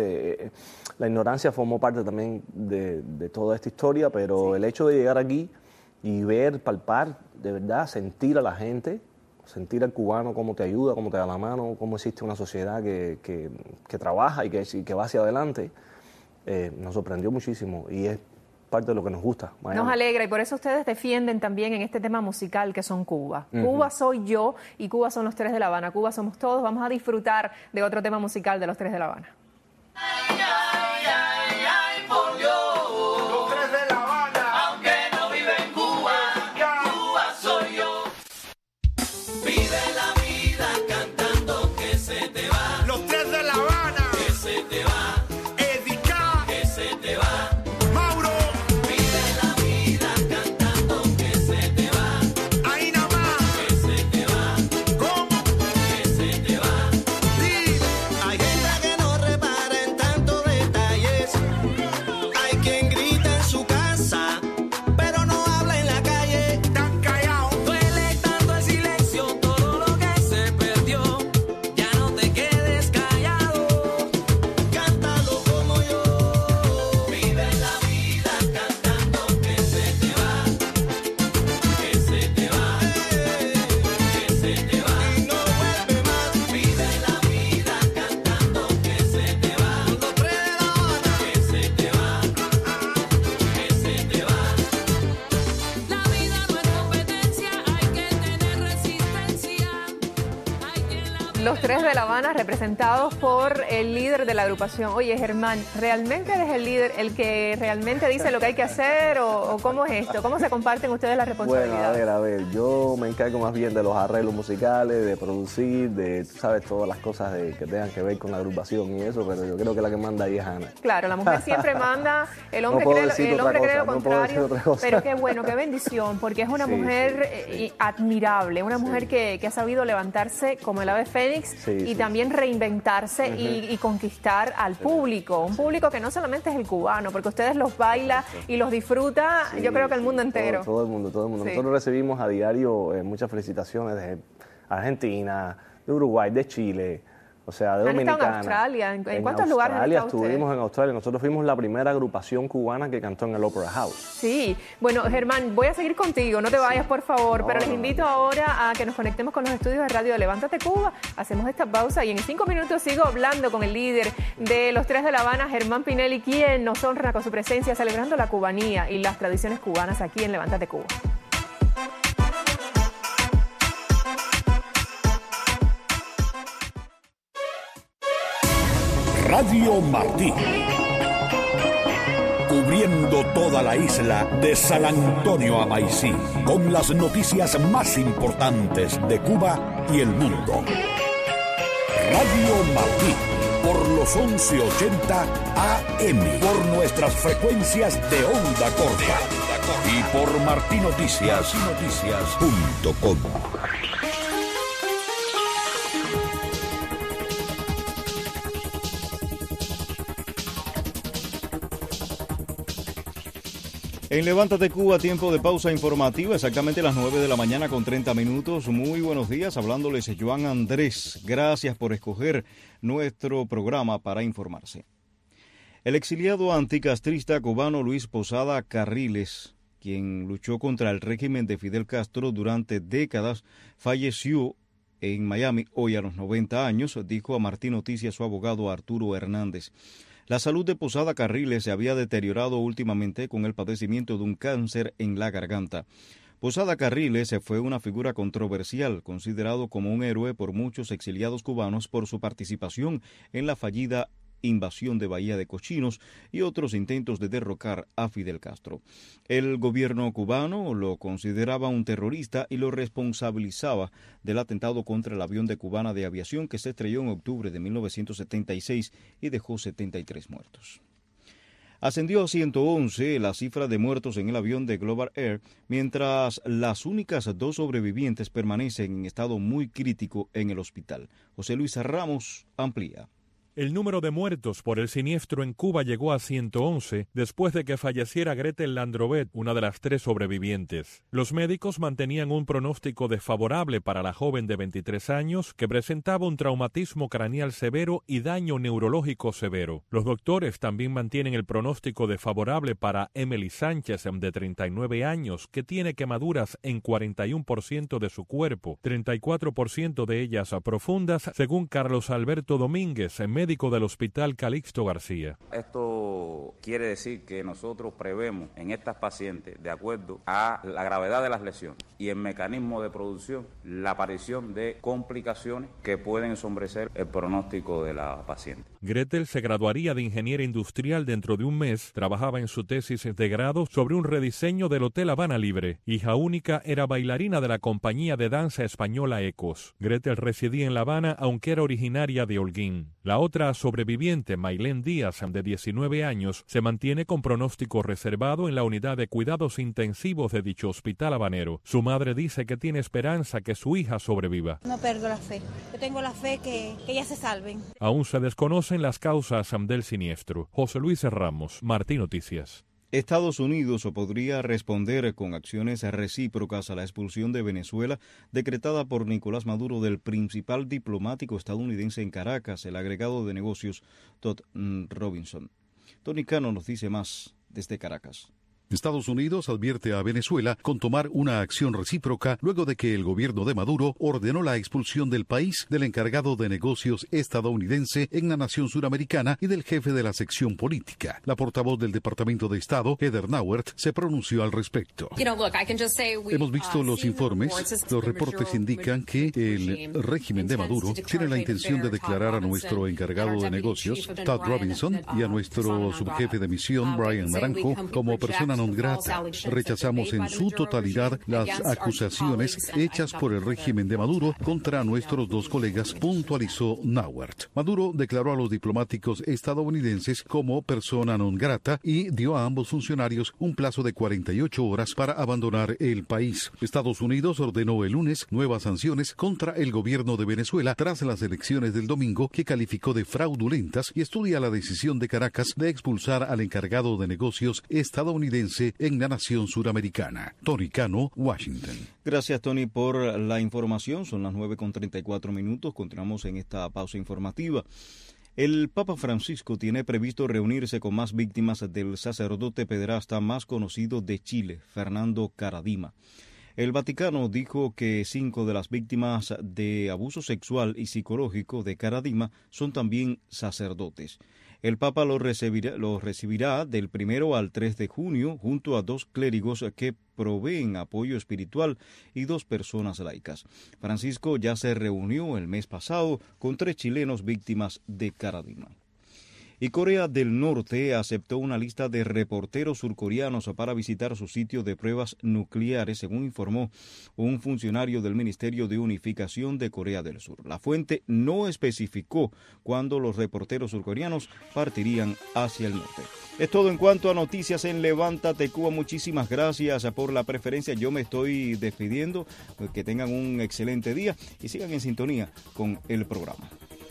la ignorancia formó parte también de toda esta historia, pero el hecho de llegar aquí y ver, palpar, de verdad, sentir a la gente, sentir al cubano cómo te ayuda, cómo te da la mano, cómo existe una sociedad que trabaja y que va hacia adelante, nos sorprendió muchísimo y es parte de lo que nos gusta. Miami. Nos alegra, y por eso ustedes defienden también en este tema musical que son Cuba. Cuba soy yo y Cuba son los Tres de La Habana. Cuba somos todos. Vamos a disfrutar de otro tema musical de los Tres de La Habana. Ay, ay, ay, ay, por Dios. Los Tres de La Habana. Aunque no vive en Cuba, Cuba soy yo. Vive la vida cantando que se te va. Los Tres de La Habana. Que se te va. Los Tres de La Habana, representados por el líder de la agrupación. Oye, Germán, ¿realmente eres el líder, el que realmente dice lo que hay que hacer, o cómo es esto? ¿Cómo se comparten ustedes la responsabilidad? Bueno, a ver, yo me encargo más bien de los arreglos musicales, de producir, de, tú sabes, todas las cosas que tengan que ver con la agrupación y eso, pero yo creo que la que manda ahí es Ana. Claro, la mujer siempre manda, el hombre cree lo contrario, pero qué bueno, qué bendición, porque es una mujer admirable, una mujer que ha sabido levantarse como el ave fénix y también reinventarse y conquistar al público, un público que no solamente es el cubano, porque ustedes los baila y los disfruta, yo creo que el mundo entero. Todo el mundo. Sí. Nosotros recibimos a diario muchas felicitaciones de Argentina, de Uruguay, de Chile, o sea, de Dominicana. ¿Han estado en Australia? ¿En cuántos lugares han estado ustedes? Estuvimos en Australia. Nosotros fuimos la primera agrupación cubana que cantó en el Opera House. Sí. Bueno, Germán, voy a seguir contigo. No te vayas, por favor. Pero les invito ahora a que nos conectemos con los estudios de radio de Levántate Cuba. Hacemos esta pausa y en 5 minutos sigo hablando con el líder de los Tres de La Habana, Germán Pinelli, quien nos honra con su presencia celebrando la cubanía y las tradiciones cubanas aquí en Levántate Cuba. Radio Martí, cubriendo toda la isla de San Antonio a Maicí, con las noticias más importantes de Cuba y el mundo. Radio Martí, por los 1180 AM, por nuestras frecuencias de onda corta y por martinoticias.com. En Levántate Cuba, tiempo de pausa informativa, exactamente las 9 de la mañana con 30 minutos. Muy buenos días, hablándoles Joan Andrés. Gracias por escoger nuestro programa para informarse. El exiliado anticastrista cubano Luis Posada Carriles, quien luchó contra el régimen de Fidel Castro durante décadas, falleció en Miami hoy a los 90 años, dijo a Martín Noticias su abogado Arturo Hernández. La salud de Posada Carriles se había deteriorado últimamente con el padecimiento de un cáncer en la garganta. Posada Carriles fue una figura controversial, considerado como un héroe por muchos exiliados cubanos por su participación en la fallida invasión de Bahía de Cochinos y otros intentos de derrocar a Fidel Castro. El gobierno cubano lo consideraba un terrorista y lo responsabilizaba del atentado contra el avión de Cubana de Aviación que se estrelló en octubre de 1976 y dejó 73 muertos. Ascendió a 111 la cifra de muertos en el avión de Global Air, mientras las únicas 2 sobrevivientes permanecen en estado muy crítico en el hospital. José Luis Ramos amplía. El número de muertos por el siniestro en Cuba llegó a 111 después de que falleciera Gretel Landrovet, una de las 3 sobrevivientes. Los médicos mantenían un pronóstico desfavorable para la joven de 23 años que presentaba un traumatismo craneal severo y daño neurológico severo. Los doctores también mantienen el pronóstico desfavorable para Emily Sánchez, de 39 años, que tiene quemaduras en 41% de su cuerpo, 34% de ellas profundas, según Carlos Alberto Domínguez, médico del Hospital Calixto García. Esto quiere decir que nosotros prevemos en estas pacientes, de acuerdo a la gravedad de las lesiones y el mecanismo de producción, la aparición de complicaciones que pueden ensombrecer el pronóstico de la paciente. Gretel se graduaría de ingeniera industrial dentro de un mes. Trabajaba en su tesis de grado sobre un rediseño del Hotel Habana Libre. Hija única, era bailarina de la compañía de danza española Ecos. Gretel residía en La Habana, aunque era originaria de Holguín. La otra sobreviviente, Maylén Díaz, de 19 años, se mantiene con pronóstico reservado en la unidad de cuidados intensivos de dicho hospital habanero. Su madre dice que tiene esperanza que su hija sobreviva. No pierdo la fe. Yo tengo la fe que ellas se salven. Aún se desconocen las causas del siniestro. José Luis Ramos, Martín Noticias. Estados Unidos podría responder con acciones recíprocas a la expulsión de Venezuela decretada por Nicolás Maduro del principal diplomático estadounidense en Caracas, el agregado de negocios Todd Robinson. Tony Cano nos dice más desde Caracas. Estados Unidos advierte a Venezuela con tomar una acción recíproca luego de que el gobierno de Maduro ordenó la expulsión del país del encargado de negocios estadounidense en la nación suramericana y del jefe de la sección política. La portavoz del Departamento de Estado, Heather Nauert, se pronunció al respecto. Hemos visto los informes. Los reportes indican que el régimen de Maduro tiene la intención de declarar a nuestro encargado de negocios, Todd Robinson, y a nuestro subjefe de misión, Brian Naranjo, como personas persona non grata. Rechazamos en su totalidad las acusaciones hechas por el régimen de Maduro contra nuestros dos colegas, puntualizó Nauert. Maduro declaró a los diplomáticos estadounidenses como persona non grata y dio a ambos funcionarios un plazo de 48 horas para abandonar el país. Estados Unidos ordenó el lunes nuevas sanciones contra el gobierno de Venezuela tras las elecciones del domingo, que calificó de fraudulentas, y estudia la decisión de Caracas de expulsar al encargado de negocios estadounidense en la nación suramericana. Tony Cano, Washington. Gracias, Tony, por la información. Son las 9:34. Continuamos en esta pausa informativa. El Papa Francisco tiene previsto reunirse con más víctimas del sacerdote pederasta más conocido de Chile, Fernando Karadima. El Vaticano dijo que 5 de las víctimas de abuso sexual y psicológico de Karadima son también sacerdotes. El Papa los recibirá del 1 al 3 de junio junto a 2 clérigos que proveen apoyo espiritual y 2 personas laicas. Francisco ya se reunió el mes pasado con 3 chilenos víctimas de Karadima. Y Corea del Norte aceptó una lista de reporteros surcoreanos para visitar su sitio de pruebas nucleares, según informó un funcionario del Ministerio de Unificación de Corea del Sur. La fuente no especificó cuándo los reporteros surcoreanos partirían hacia el norte. Es todo en cuanto a noticias en Levántate Cuba. Muchísimas gracias por la preferencia. Yo me estoy despidiendo. Que tengan un excelente día y sigan en sintonía con el programa.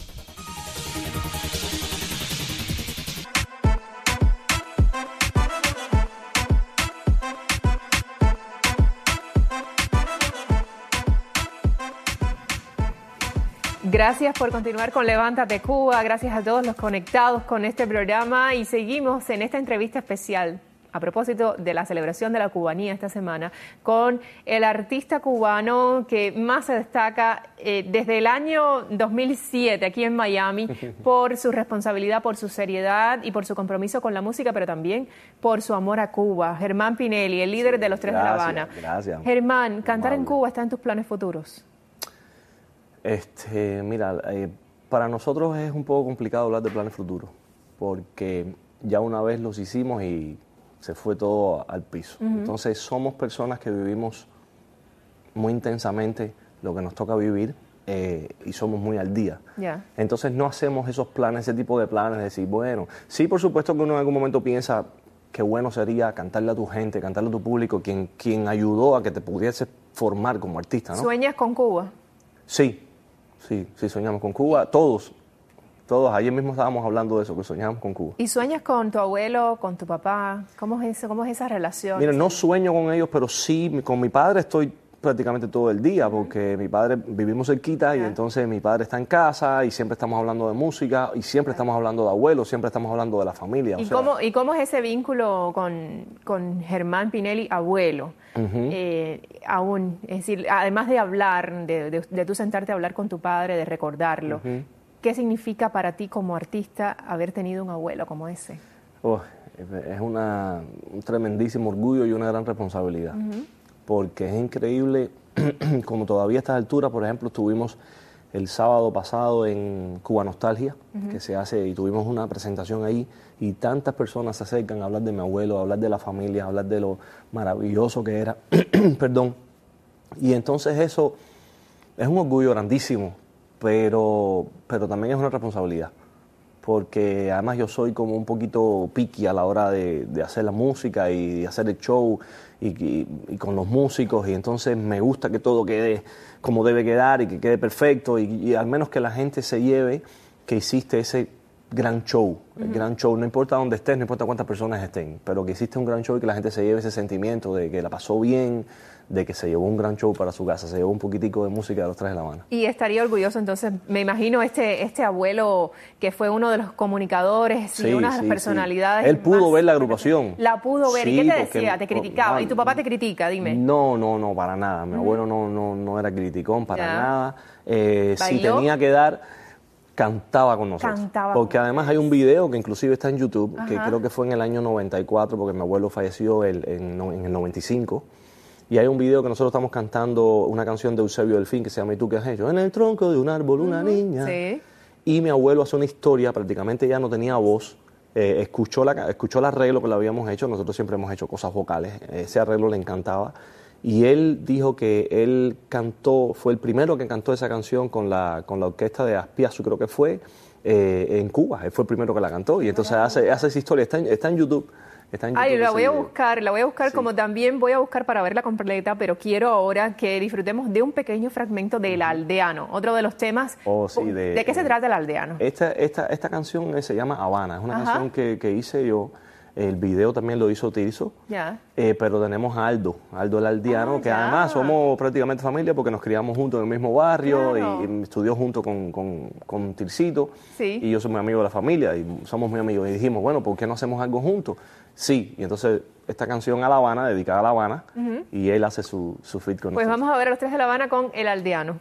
Gracias por continuar con Levántate Cuba, gracias a todos los conectados con este programa y seguimos en esta entrevista especial a propósito de la celebración de la cubanía esta semana con el artista cubano que más se destaca desde el año 2007 aquí en Miami por su responsabilidad, por su seriedad y por su compromiso con la música, pero también por su amor a Cuba. Germán Pinelli, el líder de los Tres de La Habana. Gracias. Germán, ¿cantar en Cuba está en tus planes futuros? Mira, para nosotros es un poco complicado hablar de planes futuros, porque ya una vez los hicimos y se fue todo al piso. Entonces somos personas que vivimos muy intensamente lo que nos toca vivir y somos muy al día. Entonces no hacemos esos planes, ese tipo de planes de decir, bueno, sí, por supuesto que uno en algún momento piensa qué bueno sería cantarle a tu gente, cantarle a tu público, quien ayudó a que te pudiese formar como artista, ¿no? ¿Sueñas con Cuba? Sí, soñamos con Cuba, todos, ayer mismo estábamos hablando de eso, que soñamos con Cuba. ¿Y sueñas con tu abuelo, con tu papá? ¿Cómo es esa relación? Mira, no sueño con ellos, pero sí, con mi padre estoy prácticamente todo el día, porque mi padre, vivimos cerquita y entonces mi padre está en casa y siempre estamos hablando de música y siempre estamos hablando de abuelos, siempre estamos hablando de la familia. ¿Y cómo es ese vínculo con Germán Pinelli, abuelo? Aún, es decir, además de hablar, de tú sentarte a hablar con tu padre, de recordarlo, ¿qué significa para ti como artista haber tenido un abuelo como ese? Es un tremendísimo orgullo y una gran responsabilidad, porque es increíble, como todavía a estas alturas, por ejemplo, estuvimos el sábado pasado en Cuba Nostalgia, que se hace, y tuvimos una presentación ahí, y tantas personas se acercan a hablar de mi abuelo, a hablar de la familia, a hablar de lo maravilloso que era, perdón, y entonces eso es un orgullo grandísimo, pero también es una responsabilidad, porque además yo soy como un poquito picky a la hora de hacer la música y de hacer el show y con los músicos, y entonces me gusta que todo quede como debe quedar y que quede perfecto y al menos que la gente se lleve que hiciste ese gran show, el gran show, no importa dónde estés, no importa cuántas personas estén, pero que hiciste un gran show y que la gente se lleve ese sentimiento de que la pasó bien, de que se llevó un gran show para su casa, se llevó un poquitico de música de los Tres de La Habana. Y estaría orgulloso, entonces, me imagino este abuelo que fue uno de los comunicadores y una de las personalidades. Él pudo ver la agrupación. La pudo ver. ¿Y qué te decía? ¿Te criticaba? ¿Y tu papá te critica? Dime. No, para nada. Mi abuelo no era criticón para nada. Si tenía que dar, cantaba con nosotros. Porque además hay un video que inclusive está en YouTube, que creo que fue en el año 94, porque mi abuelo falleció en el 95. Y hay un video que nosotros estamos cantando una canción de Eusebio Delfín que se llama ¿Y tú qué has hecho? En el tronco de un árbol una niña. Sí. Y mi abuelo hace una historia, prácticamente ya no tenía voz, escuchó el arreglo que le habíamos hecho. Nosotros siempre hemos hecho cosas vocales, ese arreglo le encantaba, y él dijo que él fue el primero que cantó esa canción con la orquesta de Aspiazu, creo que fue, en Cuba. Él fue el primero que la cantó, y entonces hace esa historia, está en YouTube. Ay, la voy a buscar, sí. Como también voy a buscar para verla completa, pero quiero ahora que disfrutemos de un pequeño fragmento del Aldeano, otro de los temas. ¿De qué se trata el Aldeano? Esta canción se llama Habana, es una canción que hice yo. El video también lo hizo Tirso, pero tenemos a Aldo el Aldeano, que además somos prácticamente familia porque nos criamos juntos en el mismo barrio, y estudió junto con Tircito, y yo soy muy amigo de la familia y somos muy amigos, y dijimos, bueno, ¿por qué no hacemos algo juntos? Sí, y entonces esta canción a La Habana, dedicada a La Habana, y él hace su feat con nosotros. Pues vamos a ver a los tres de La Habana con El Aldeano.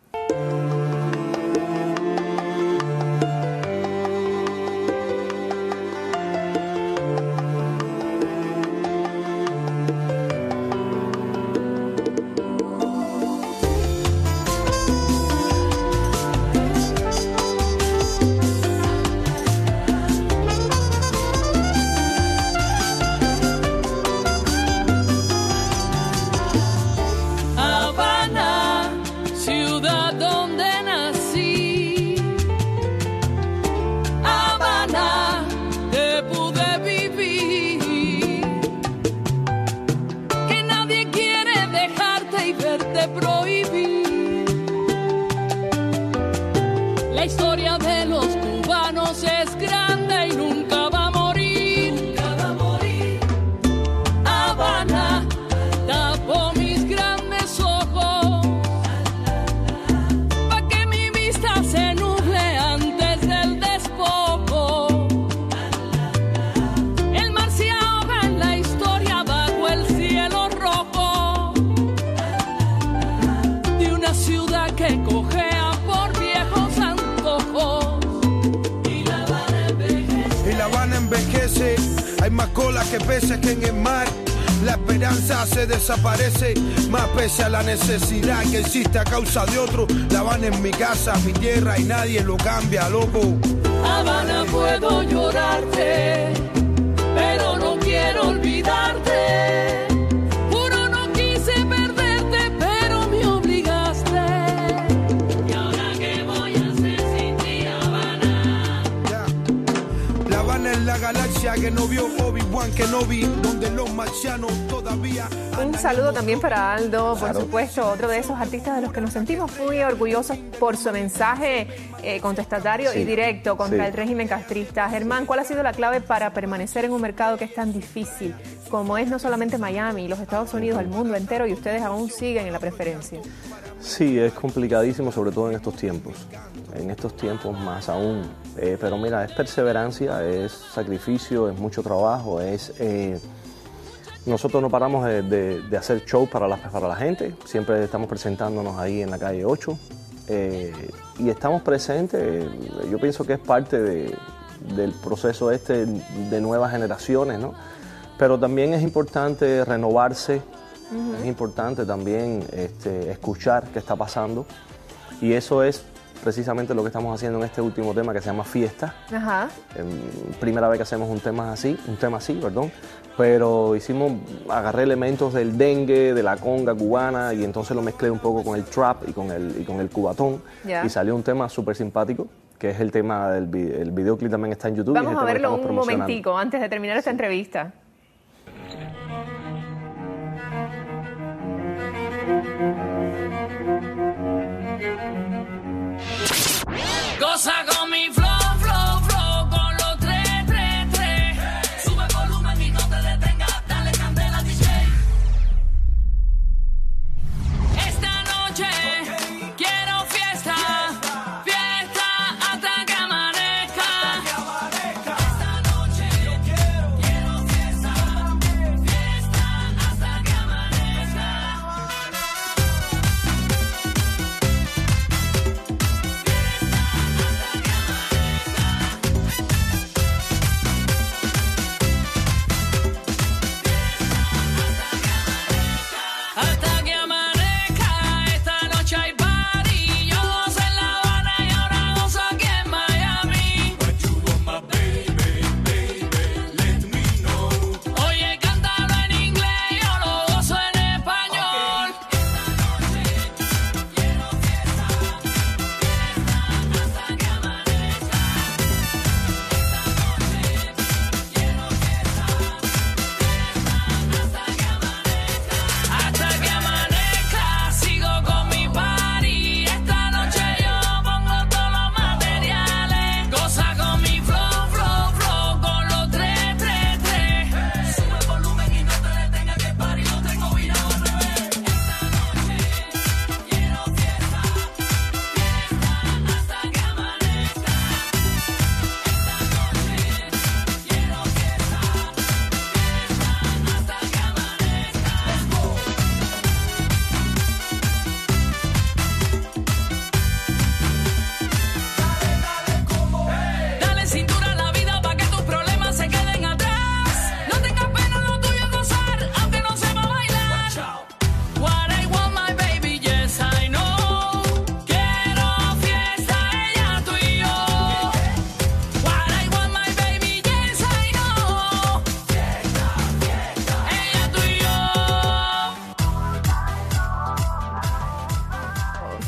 La historia de los cubanos es grande y nunca va a morir. Nunca va a morir. Habana, tapo mis grandes ojos pa' que mi vista se nuble antes del despojo. El mar se ahoga en la historia bajo el cielo rojo de una ciudad que cojea por viejos antojos. Y La Habana envejece, hay más cola que peces que en el mar. La esperanza se desaparece, más pese a la necesidad que existe a causa de otro. La Habana es mi casa, mi tierra y nadie lo cambia, loco. Habana, puedo llorarte, pero no quiero olvidarte. Juro no quise perderte, pero me obligaste. ¿Y ahora qué voy a hacer sin ti, Habana? La Habana es la galaxia que no vio Obi-Wan Kenobi, donde los marcianos todavía... Un saludo también para Aldo, por supuesto, otro de esos artistas de los que nos sentimos muy orgullosos por su mensaje contestatario y directo contra el régimen castrista. Germán, ¿cuál ha sido la clave para permanecer en un mercado que es tan difícil como es no solamente Miami, los Estados Unidos, el mundo entero, y ustedes aún siguen en la preferencia? Sí, es complicadísimo, sobre todo en estos tiempos más aún. Pero mira, es perseverancia, es sacrificio, es mucho trabajo, nosotros no paramos de hacer show para la gente, siempre estamos presentándonos ahí en la calle 8 y estamos presentes. Yo pienso que es parte del proceso de nuevas generaciones, ¿no? Pero también es importante renovarse, es importante también escuchar qué está pasando, y eso es precisamente lo que estamos haciendo en este último tema que se llama Fiesta. Primera vez que hacemos un tema así, pero agarré elementos del dengue, de la conga cubana, y entonces lo mezclé un poco con el trap y con el cubatón, y salió un tema súper simpático, que es el tema del videoclip, también está en YouTube. Vamos a verlo un momentico antes de terminar esta entrevista. Goza con mi flow, con los 3. Sube volumen y no te detengas, dale candela, DJ. Esta noche quiero fiesta hasta que amanezca. Esta noche quiero fiesta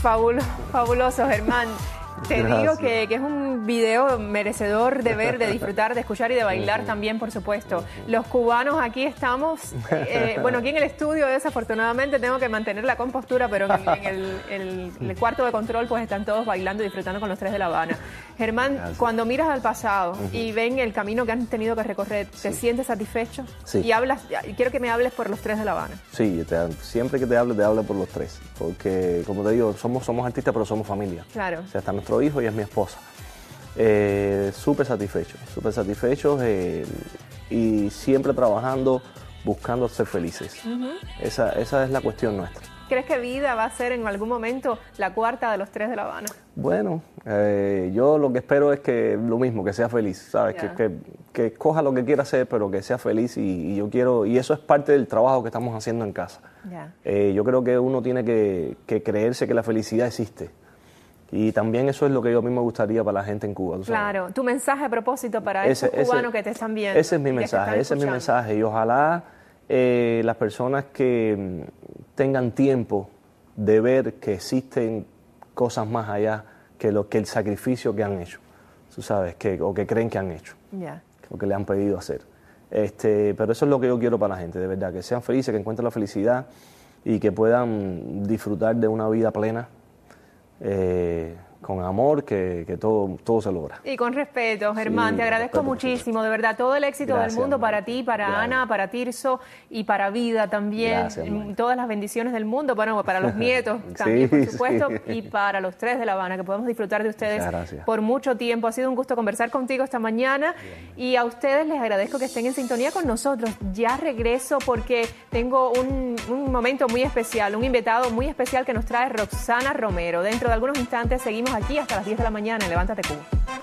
Fabuloso, Germán. Te digo que es un video merecedor de ver, de disfrutar, de escuchar y de bailar también, por supuesto. Los cubanos aquí estamos, bueno, aquí en el estudio desafortunadamente tengo que mantener la compostura, pero en el cuarto de control pues están todos bailando y disfrutando con los Tres de La Habana. Germán, cuando miras al pasado y ven el camino que han tenido que recorrer, ¿te sientes satisfecho? Sí. Y quiero que me hables por los Tres de La Habana. Sí, siempre que te hable por los tres, porque como te digo, somos artistas pero somos familia. Claro. O sea, está nuestro hijo y es mi esposa. Súper satisfechos y siempre trabajando, buscando ser felices. Esa es la cuestión nuestra. ¿Crees que Vida va a ser en algún momento la cuarta de los Tres de La Habana? Bueno, yo lo que espero es que lo mismo, que sea feliz, ¿sabes? Yeah. Que escoja lo que quiera hacer, pero que sea feliz y yo quiero, y eso es parte del trabajo que estamos haciendo en casa. Yeah. Yo creo que uno tiene que creerse que la felicidad existe. Y también eso es lo que a mí me gustaría para la gente en Cuba. Claro, tu mensaje a propósito para esos cubanos que te están viendo. Ese es mi mensaje, y ojalá las personas que tengan tiempo de ver que existen cosas más allá que el sacrificio que han hecho, tú sabes, o que creen que han hecho, o que le han pedido hacer. Pero eso es lo que yo quiero para la gente, de verdad, que sean felices, que encuentren la felicidad y que puedan disfrutar de una vida plena, con amor, que todo se logra. Y con respeto, Germán, Sí, te agradezco respeto, muchísimo, de verdad, todo el éxito Gracias, del mundo amor. para ti, para Gracias. Ana, para Tirso y para Vida también. Gracias, amor. Todas las bendiciones del mundo, bueno, para los nietos también, Sí, por supuesto, sí. y para los Tres de La Habana, que podemos disfrutar de ustedes Muchas gracias. por mucho tiempo. Ha sido un gusto conversar contigo esta mañana y a ustedes les agradezco que estén en sintonía con nosotros. Ya regreso porque tengo un momento muy especial, un invitado muy especial que nos trae Roxana Romero. Dentro de algunos instantes seguimos aquí hasta las 10 de la mañana en Levántate Cuba.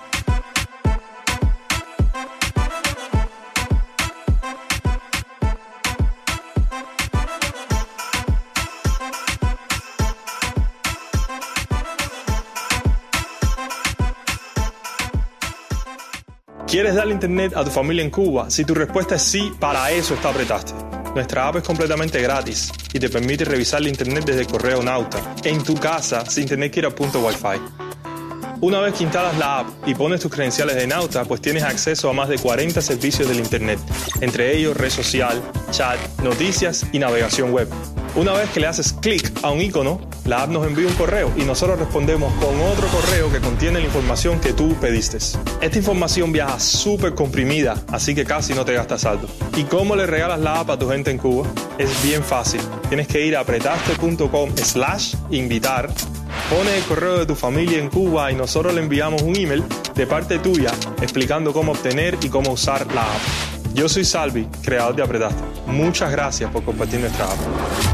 ¿Quieres darle internet a tu familia en Cuba? Si tu respuesta es sí, para eso está Apretaste. Nuestra app es completamente gratis y te permite revisar el internet desde el correo Nauta, en tu casa, sin tener que ir a punto Wi-Fi. Una vez que instalas la app y pones tus credenciales de Nauta, pues tienes acceso a más de 40 servicios del internet, entre ellos red social, chat, noticias y navegación web. Una vez que le haces clic a un icono, la app nos envía un correo y nosotros respondemos con otro correo que contiene la información que tú pediste. Esta información viaja súper comprimida, así que casi no te gastas saldo. ¿Y cómo le regalas la app a tu gente en Cuba? Es bien fácil. Tienes que ir a apretaste.com/invitar, pones el correo de tu familia en Cuba y nosotros le enviamos un email de parte tuya explicando cómo obtener y cómo usar la app. Yo soy Salvi, creador de Apretaste. Muchas gracias por compartir nuestra app.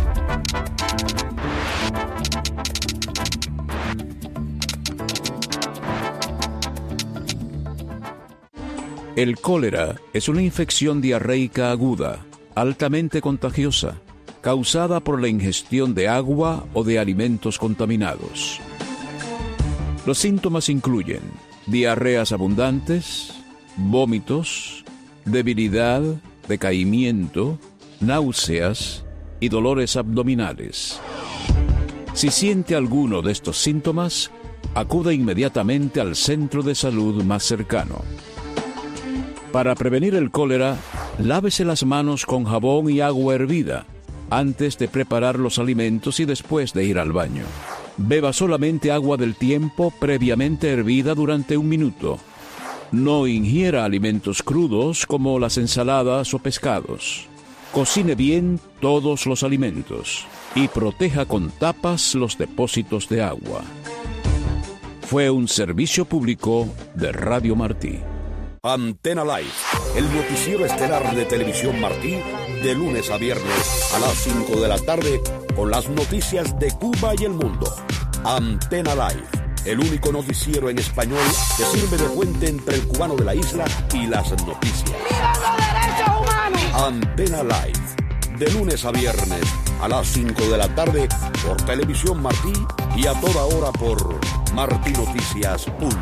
El cólera es una infección diarreica aguda, altamente contagiosa, causada por la ingestión de agua o de alimentos contaminados. Los síntomas incluyen diarreas abundantes, vómitos, debilidad, decaimiento, náuseas y dolores abdominales. Si siente alguno de estos síntomas, acuda inmediatamente al centro de salud más cercano. Para prevenir el cólera, lávese las manos con jabón y agua hervida antes de preparar los alimentos y después de ir al baño. Beba solamente agua del tiempo previamente hervida durante 1 minuto. No ingiera alimentos crudos como las ensaladas o pescados. Cocine bien todos los alimentos y proteja con tapas los depósitos de agua. Fue un servicio público de Radio Martí. Antena Live, el noticiero estelar de Televisión Martí, de lunes a viernes a las 5 de la tarde, con las noticias de Cuba y el mundo. Antena Live, el único noticiero en español que sirve de puente entre el cubano de la isla y las noticias. ¡Viva los derechos humanos! Antena Live, de lunes a viernes a las 5 de la tarde, por Televisión Martí y a toda hora por martinoticias.com.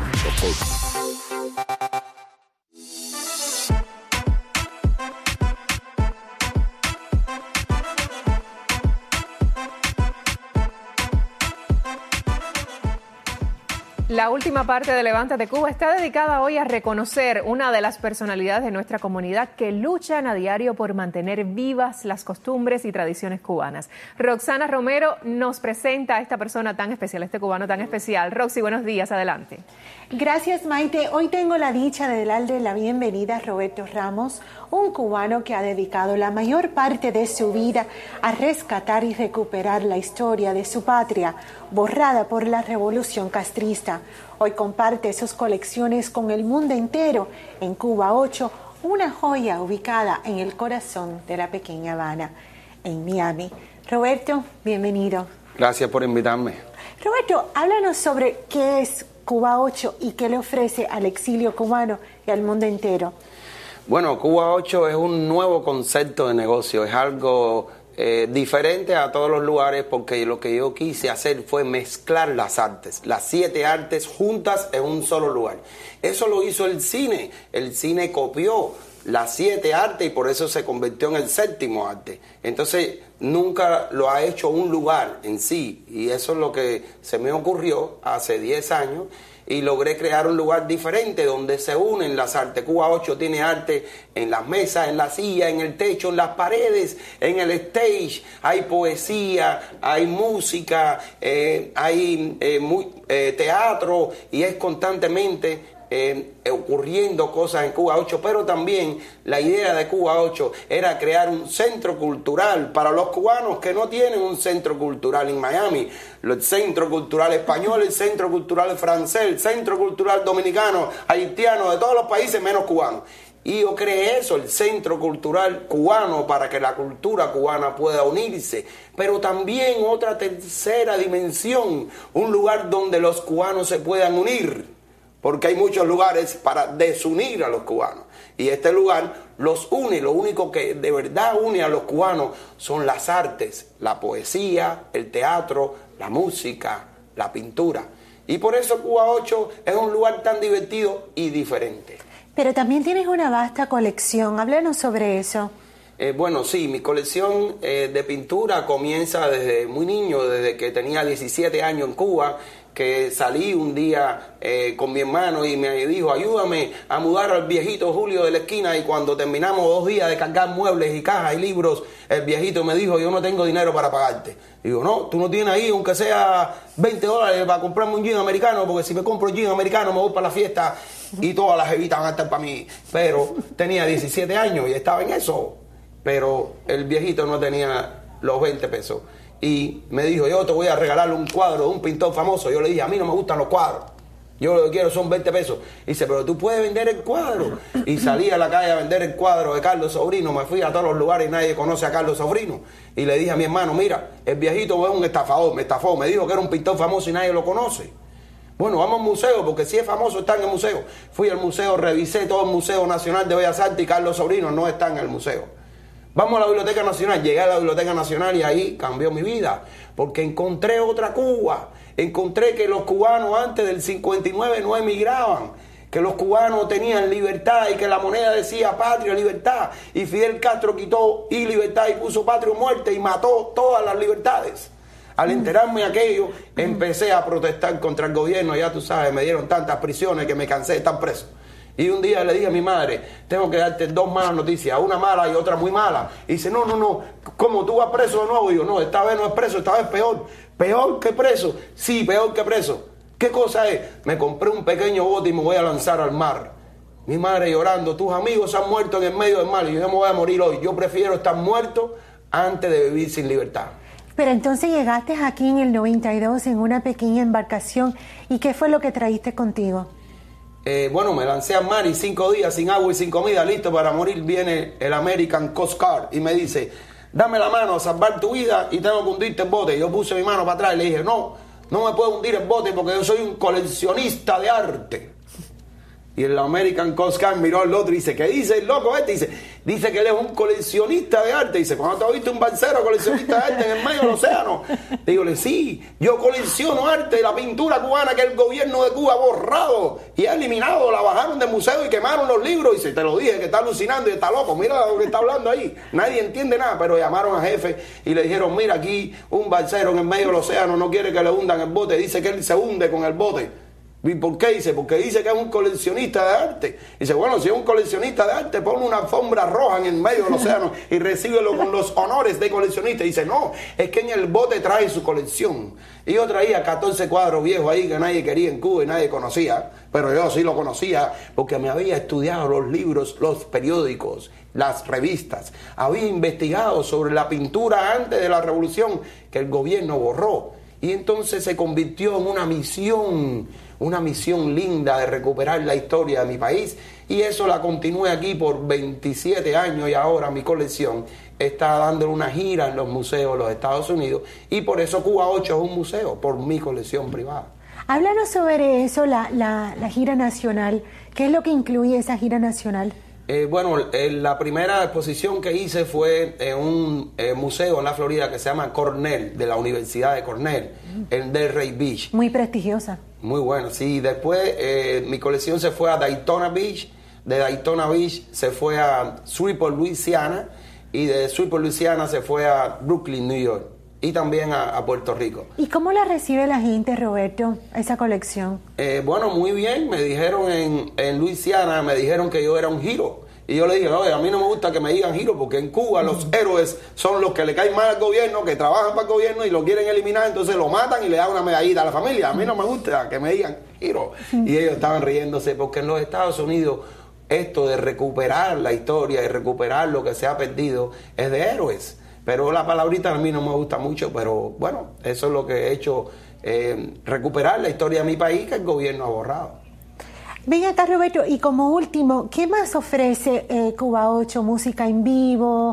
La última parte de Levántate Cuba está dedicada hoy a reconocer una de las personalidades de nuestra comunidad que luchan a diario por mantener vivas las costumbres y tradiciones cubanas. Roxana Romero nos presenta a esta persona tan especial, este cubano tan especial. Roxy, buenos días, adelante. Gracias, Maite. Hoy tengo la dicha de darle la bienvenida a Roberto Ramos, un cubano que ha dedicado la mayor parte de su vida a rescatar y recuperar la historia de su patria, borrada por la Revolución Castrista. Hoy comparte sus colecciones con el mundo entero en Cuba 8, una joya ubicada en el corazón de la pequeña Habana, en Miami. Roberto, bienvenido. Gracias por invitarme. Roberto, háblanos sobre qué es Cuba 8 y qué le ofrece al exilio cubano y al mundo entero. Bueno, Cuba 8 es un nuevo concepto de negocio, es algo diferente a todos los lugares, porque lo que yo quise hacer fue mezclar las artes, las 7 artes juntas en un solo lugar. Eso lo hizo el cine copió las 7 artes y por eso se convirtió en el 7º arte. Entonces nunca lo ha hecho un lugar en sí, y eso es lo que se me ocurrió hace 10 años, y logré crear un lugar diferente donde se unen las artes. Cuba 8 tiene arte en las mesas, en la silla, en el techo, en las paredes, en el stage. Hay poesía, hay música, hay teatro, y es constantemente ocurriendo cosas en Cuba 8, pero también la idea de Cuba 8 era crear un centro cultural para los cubanos que no tienen un centro cultural en Miami, el centro cultural español, el centro cultural francés, el centro cultural dominicano, haitiano, de todos los países menos cubanos. Y yo creé eso, el centro cultural cubano, para que la cultura cubana pueda unirse, pero también otra tercera dimensión, un lugar donde los cubanos se puedan unir, porque hay muchos lugares para desunir a los cubanos, y este lugar los une. Lo único que de verdad une a los cubanos son las artes, la poesía, el teatro, la música, la pintura, y por eso Cuba 8 es un lugar tan divertido y diferente. Pero también tienes una vasta colección, háblanos sobre eso. Bueno, sí, mi colección de pintura comienza desde muy niño, desde que tenía 17 años en Cuba, que salí un día con mi hermano y me dijo, ayúdame a mudar al viejito Julio de la esquina, y cuando terminamos 2 días de cargar muebles y cajas y libros, el viejito me dijo, yo no tengo dinero para pagarte. Digo, no, tú no tienes ahí, aunque sea $20 para comprarme un jean americano, porque si me compro un jean americano me voy para la fiesta y todas las evitas van a estar para mí. Pero tenía 17 años y estaba en eso, pero el viejito no tenía los 20 pesos. Y me dijo, yo te voy a regalar un cuadro de un pintor famoso. Yo le dije, a mí no me gustan los cuadros, yo lo que quiero son 20 pesos. Y dice, pero tú puedes vender el cuadro. Y salí a la calle a vender el cuadro de Carlos Sobrino. Me fui a todos los lugares y nadie conoce a Carlos Sobrino. Y le dije a mi hermano, mira, el viejito es un estafador, me estafó, me dijo que era un pintor famoso y nadie lo conoce. Bueno, vamos al museo, porque si es famoso está en el museo. Fui al museo, revisé todo el Museo Nacional de Bellas Artes y Carlos Sobrino no está en el museo. Vamos a la Biblioteca Nacional. Llegué a la Biblioteca Nacional y ahí cambió mi vida, porque encontré otra Cuba. Encontré que los cubanos antes del 59 no emigraban, que los cubanos tenían libertad y que la moneda decía patria, libertad. Y Fidel Castro quitó y libertad y puso patria o muerte y mató todas las libertades. Al enterarme de aquello, empecé a protestar contra el gobierno. Ya tú sabes, me dieron tantas prisiones que me cansé de estar preso. Y un día le dije a mi madre, tengo que darte 2 malas noticias, una mala y otra muy mala. Y dice, no, ¿cómo tú vas preso de nuevo? Y yo, no, esta vez no es preso, esta vez peor. ¿Peor que preso? Sí, peor que preso. ¿Qué cosa es? Me compré un pequeño bote y me voy a lanzar al mar. Mi madre llorando, tus amigos han muerto en el medio del mar y yo me voy a morir hoy. Yo prefiero estar muerto antes de vivir sin libertad. Pero entonces llegaste aquí en el 92 en una pequeña embarcación, ¿y qué fue lo que traíste contigo? Bueno, me lancé al mar y 5 días sin agua y sin comida, listo para morir. Viene el American Coast Guard y me dice, dame la mano a salvar tu vida y tengo que hundirte el bote. Yo puse mi mano para atrás y le dije, no me puedo hundir el bote porque yo soy un coleccionista de arte. Y el American Coast Guard miró al otro y dice, ¿qué dice el loco este? Dice que él es un coleccionista de arte. Dice, ¿cuándo te has visto un balsero coleccionista de arte en el medio del océano? Dígole, sí, yo colecciono arte de la pintura cubana que el gobierno de Cuba ha borrado y ha eliminado. La bajaron del museo y quemaron los libros. Y dice, te lo dije, que está alucinando y está loco. Mira lo que está hablando ahí. Nadie entiende nada, pero llamaron al jefe y le dijeron, mira, aquí un balsero en el medio del océano no quiere que le hundan el bote. Dice que él se hunde con el bote. ¿Y por qué dice? Porque dice que es un coleccionista de arte. Dice, bueno, si es un coleccionista de arte, pone una alfombra roja en el medio del océano y recíbelo con los honores de coleccionista. Dice, no, es que en el bote trae su colección. Y yo traía 14 cuadros viejos ahí que nadie quería en Cuba y nadie conocía, pero yo sí lo conocía porque me había estudiado los libros, los periódicos, las revistas. Había investigado sobre la pintura antes de la revolución que el gobierno borró. Y entonces se convirtió en una misión linda de recuperar la historia de mi país, y eso la continué aquí por 27 años y ahora mi colección está dando una gira en los museos de los Estados Unidos, y por eso Cuba 8 es un museo, por mi colección privada. Háblanos sobre eso, la gira nacional. ¿Qué es lo que incluye esa gira nacional? Bueno, la primera exposición que hice fue en un museo en la Florida que se llama Cornell, de la Universidad de Cornell, en Delray Beach. Muy prestigiosa. Muy bueno, sí. Después mi colección se fue a Daytona Beach, de Daytona Beach se fue a Shreveport, Luisiana, y de Shreveport, Luisiana se fue a Brooklyn, New York, y también a Puerto Rico. ¿Y cómo la recibe la gente, Roberto, esa colección? Bueno, muy bien. Me dijeron en Luisiana, me dijeron que yo era un hero. Y yo le dije, oye, a mí no me gusta que me digan hero, porque en Cuba los héroes son los que le caen mal al gobierno, que trabajan para el gobierno y lo quieren eliminar, entonces lo matan y le dan una medallita a la familia. A mí no me gusta que me digan hero. Y ellos estaban riéndose, porque en los Estados Unidos esto de recuperar la historia y recuperar lo que se ha perdido es de héroes. Pero la palabrita a mí no me gusta mucho, pero bueno, eso es lo que he hecho, recuperar la historia de mi país que el gobierno ha borrado. Venga acá, Roberto, y como último, ¿qué más ofrece Cuba 8? Música en vivo,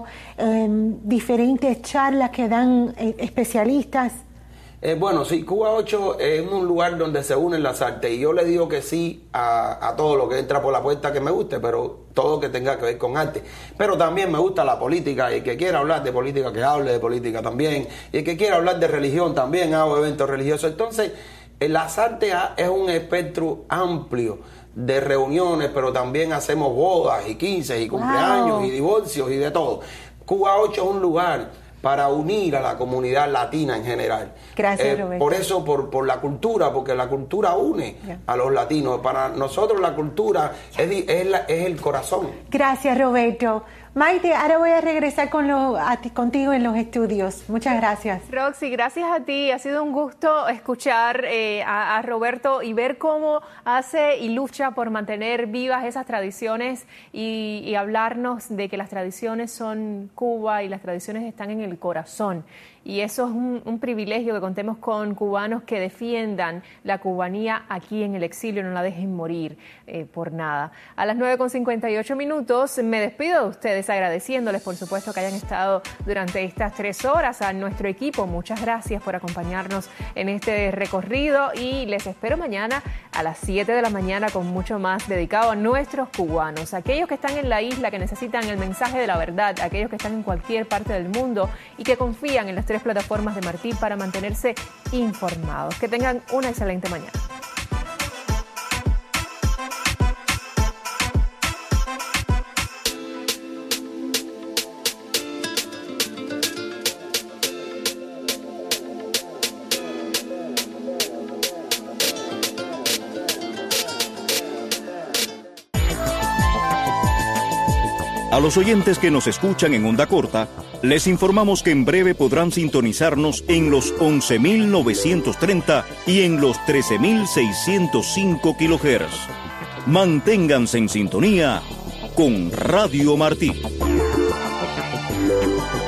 diferentes charlas que dan especialistas. Bueno, sí, Cuba 8 es un lugar donde se unen las artes, y yo le digo que sí a todo lo que entra por la puerta que me guste, pero todo que tenga que ver con arte. Pero también me gusta la política, y el que quiera hablar de política, que hable de política también, y el que quiera hablar de religión también, hago eventos religiosos. Entonces, las artes es un espectro amplio de reuniones, pero también hacemos bodas y 15 y cumpleaños y divorcios y de todo. Cuba 8 es un lugar para unir a la comunidad latina en general. Gracias, Roberto. Por eso, por la cultura, porque la cultura une a los latinos. Para nosotros la cultura es el corazón. Gracias, Roberto. Maite, ahora voy a regresar contigo en los estudios. Muchas gracias. Roxy, gracias a ti. Ha sido un gusto escuchar a Roberto y ver cómo hace y lucha por mantener vivas esas tradiciones y hablarnos de que las tradiciones son Cuba y las tradiciones están en el corazón. Y eso es un privilegio que contemos con cubanos que defiendan la cubanía aquí en el exilio, no la dejen morir por nada. A las 9:58 me despido de ustedes agradeciéndoles, por supuesto, que hayan estado durante estas 3 horas. A nuestro equipo, muchas gracias por acompañarnos en este recorrido y les espero mañana a las 7 de la mañana con mucho más dedicado a nuestros cubanos, aquellos que están en la isla, que necesitan el mensaje de la verdad, aquellos que están en cualquier parte del mundo y que confían en las 3 plataformas de Martí para mantenerse informados. Que tengan una excelente mañana. A los oyentes que nos escuchan en onda corta, les informamos que en breve podrán sintonizarnos en los 11.930 y en los 13.605 kHz. Manténganse en sintonía con Radio Martí.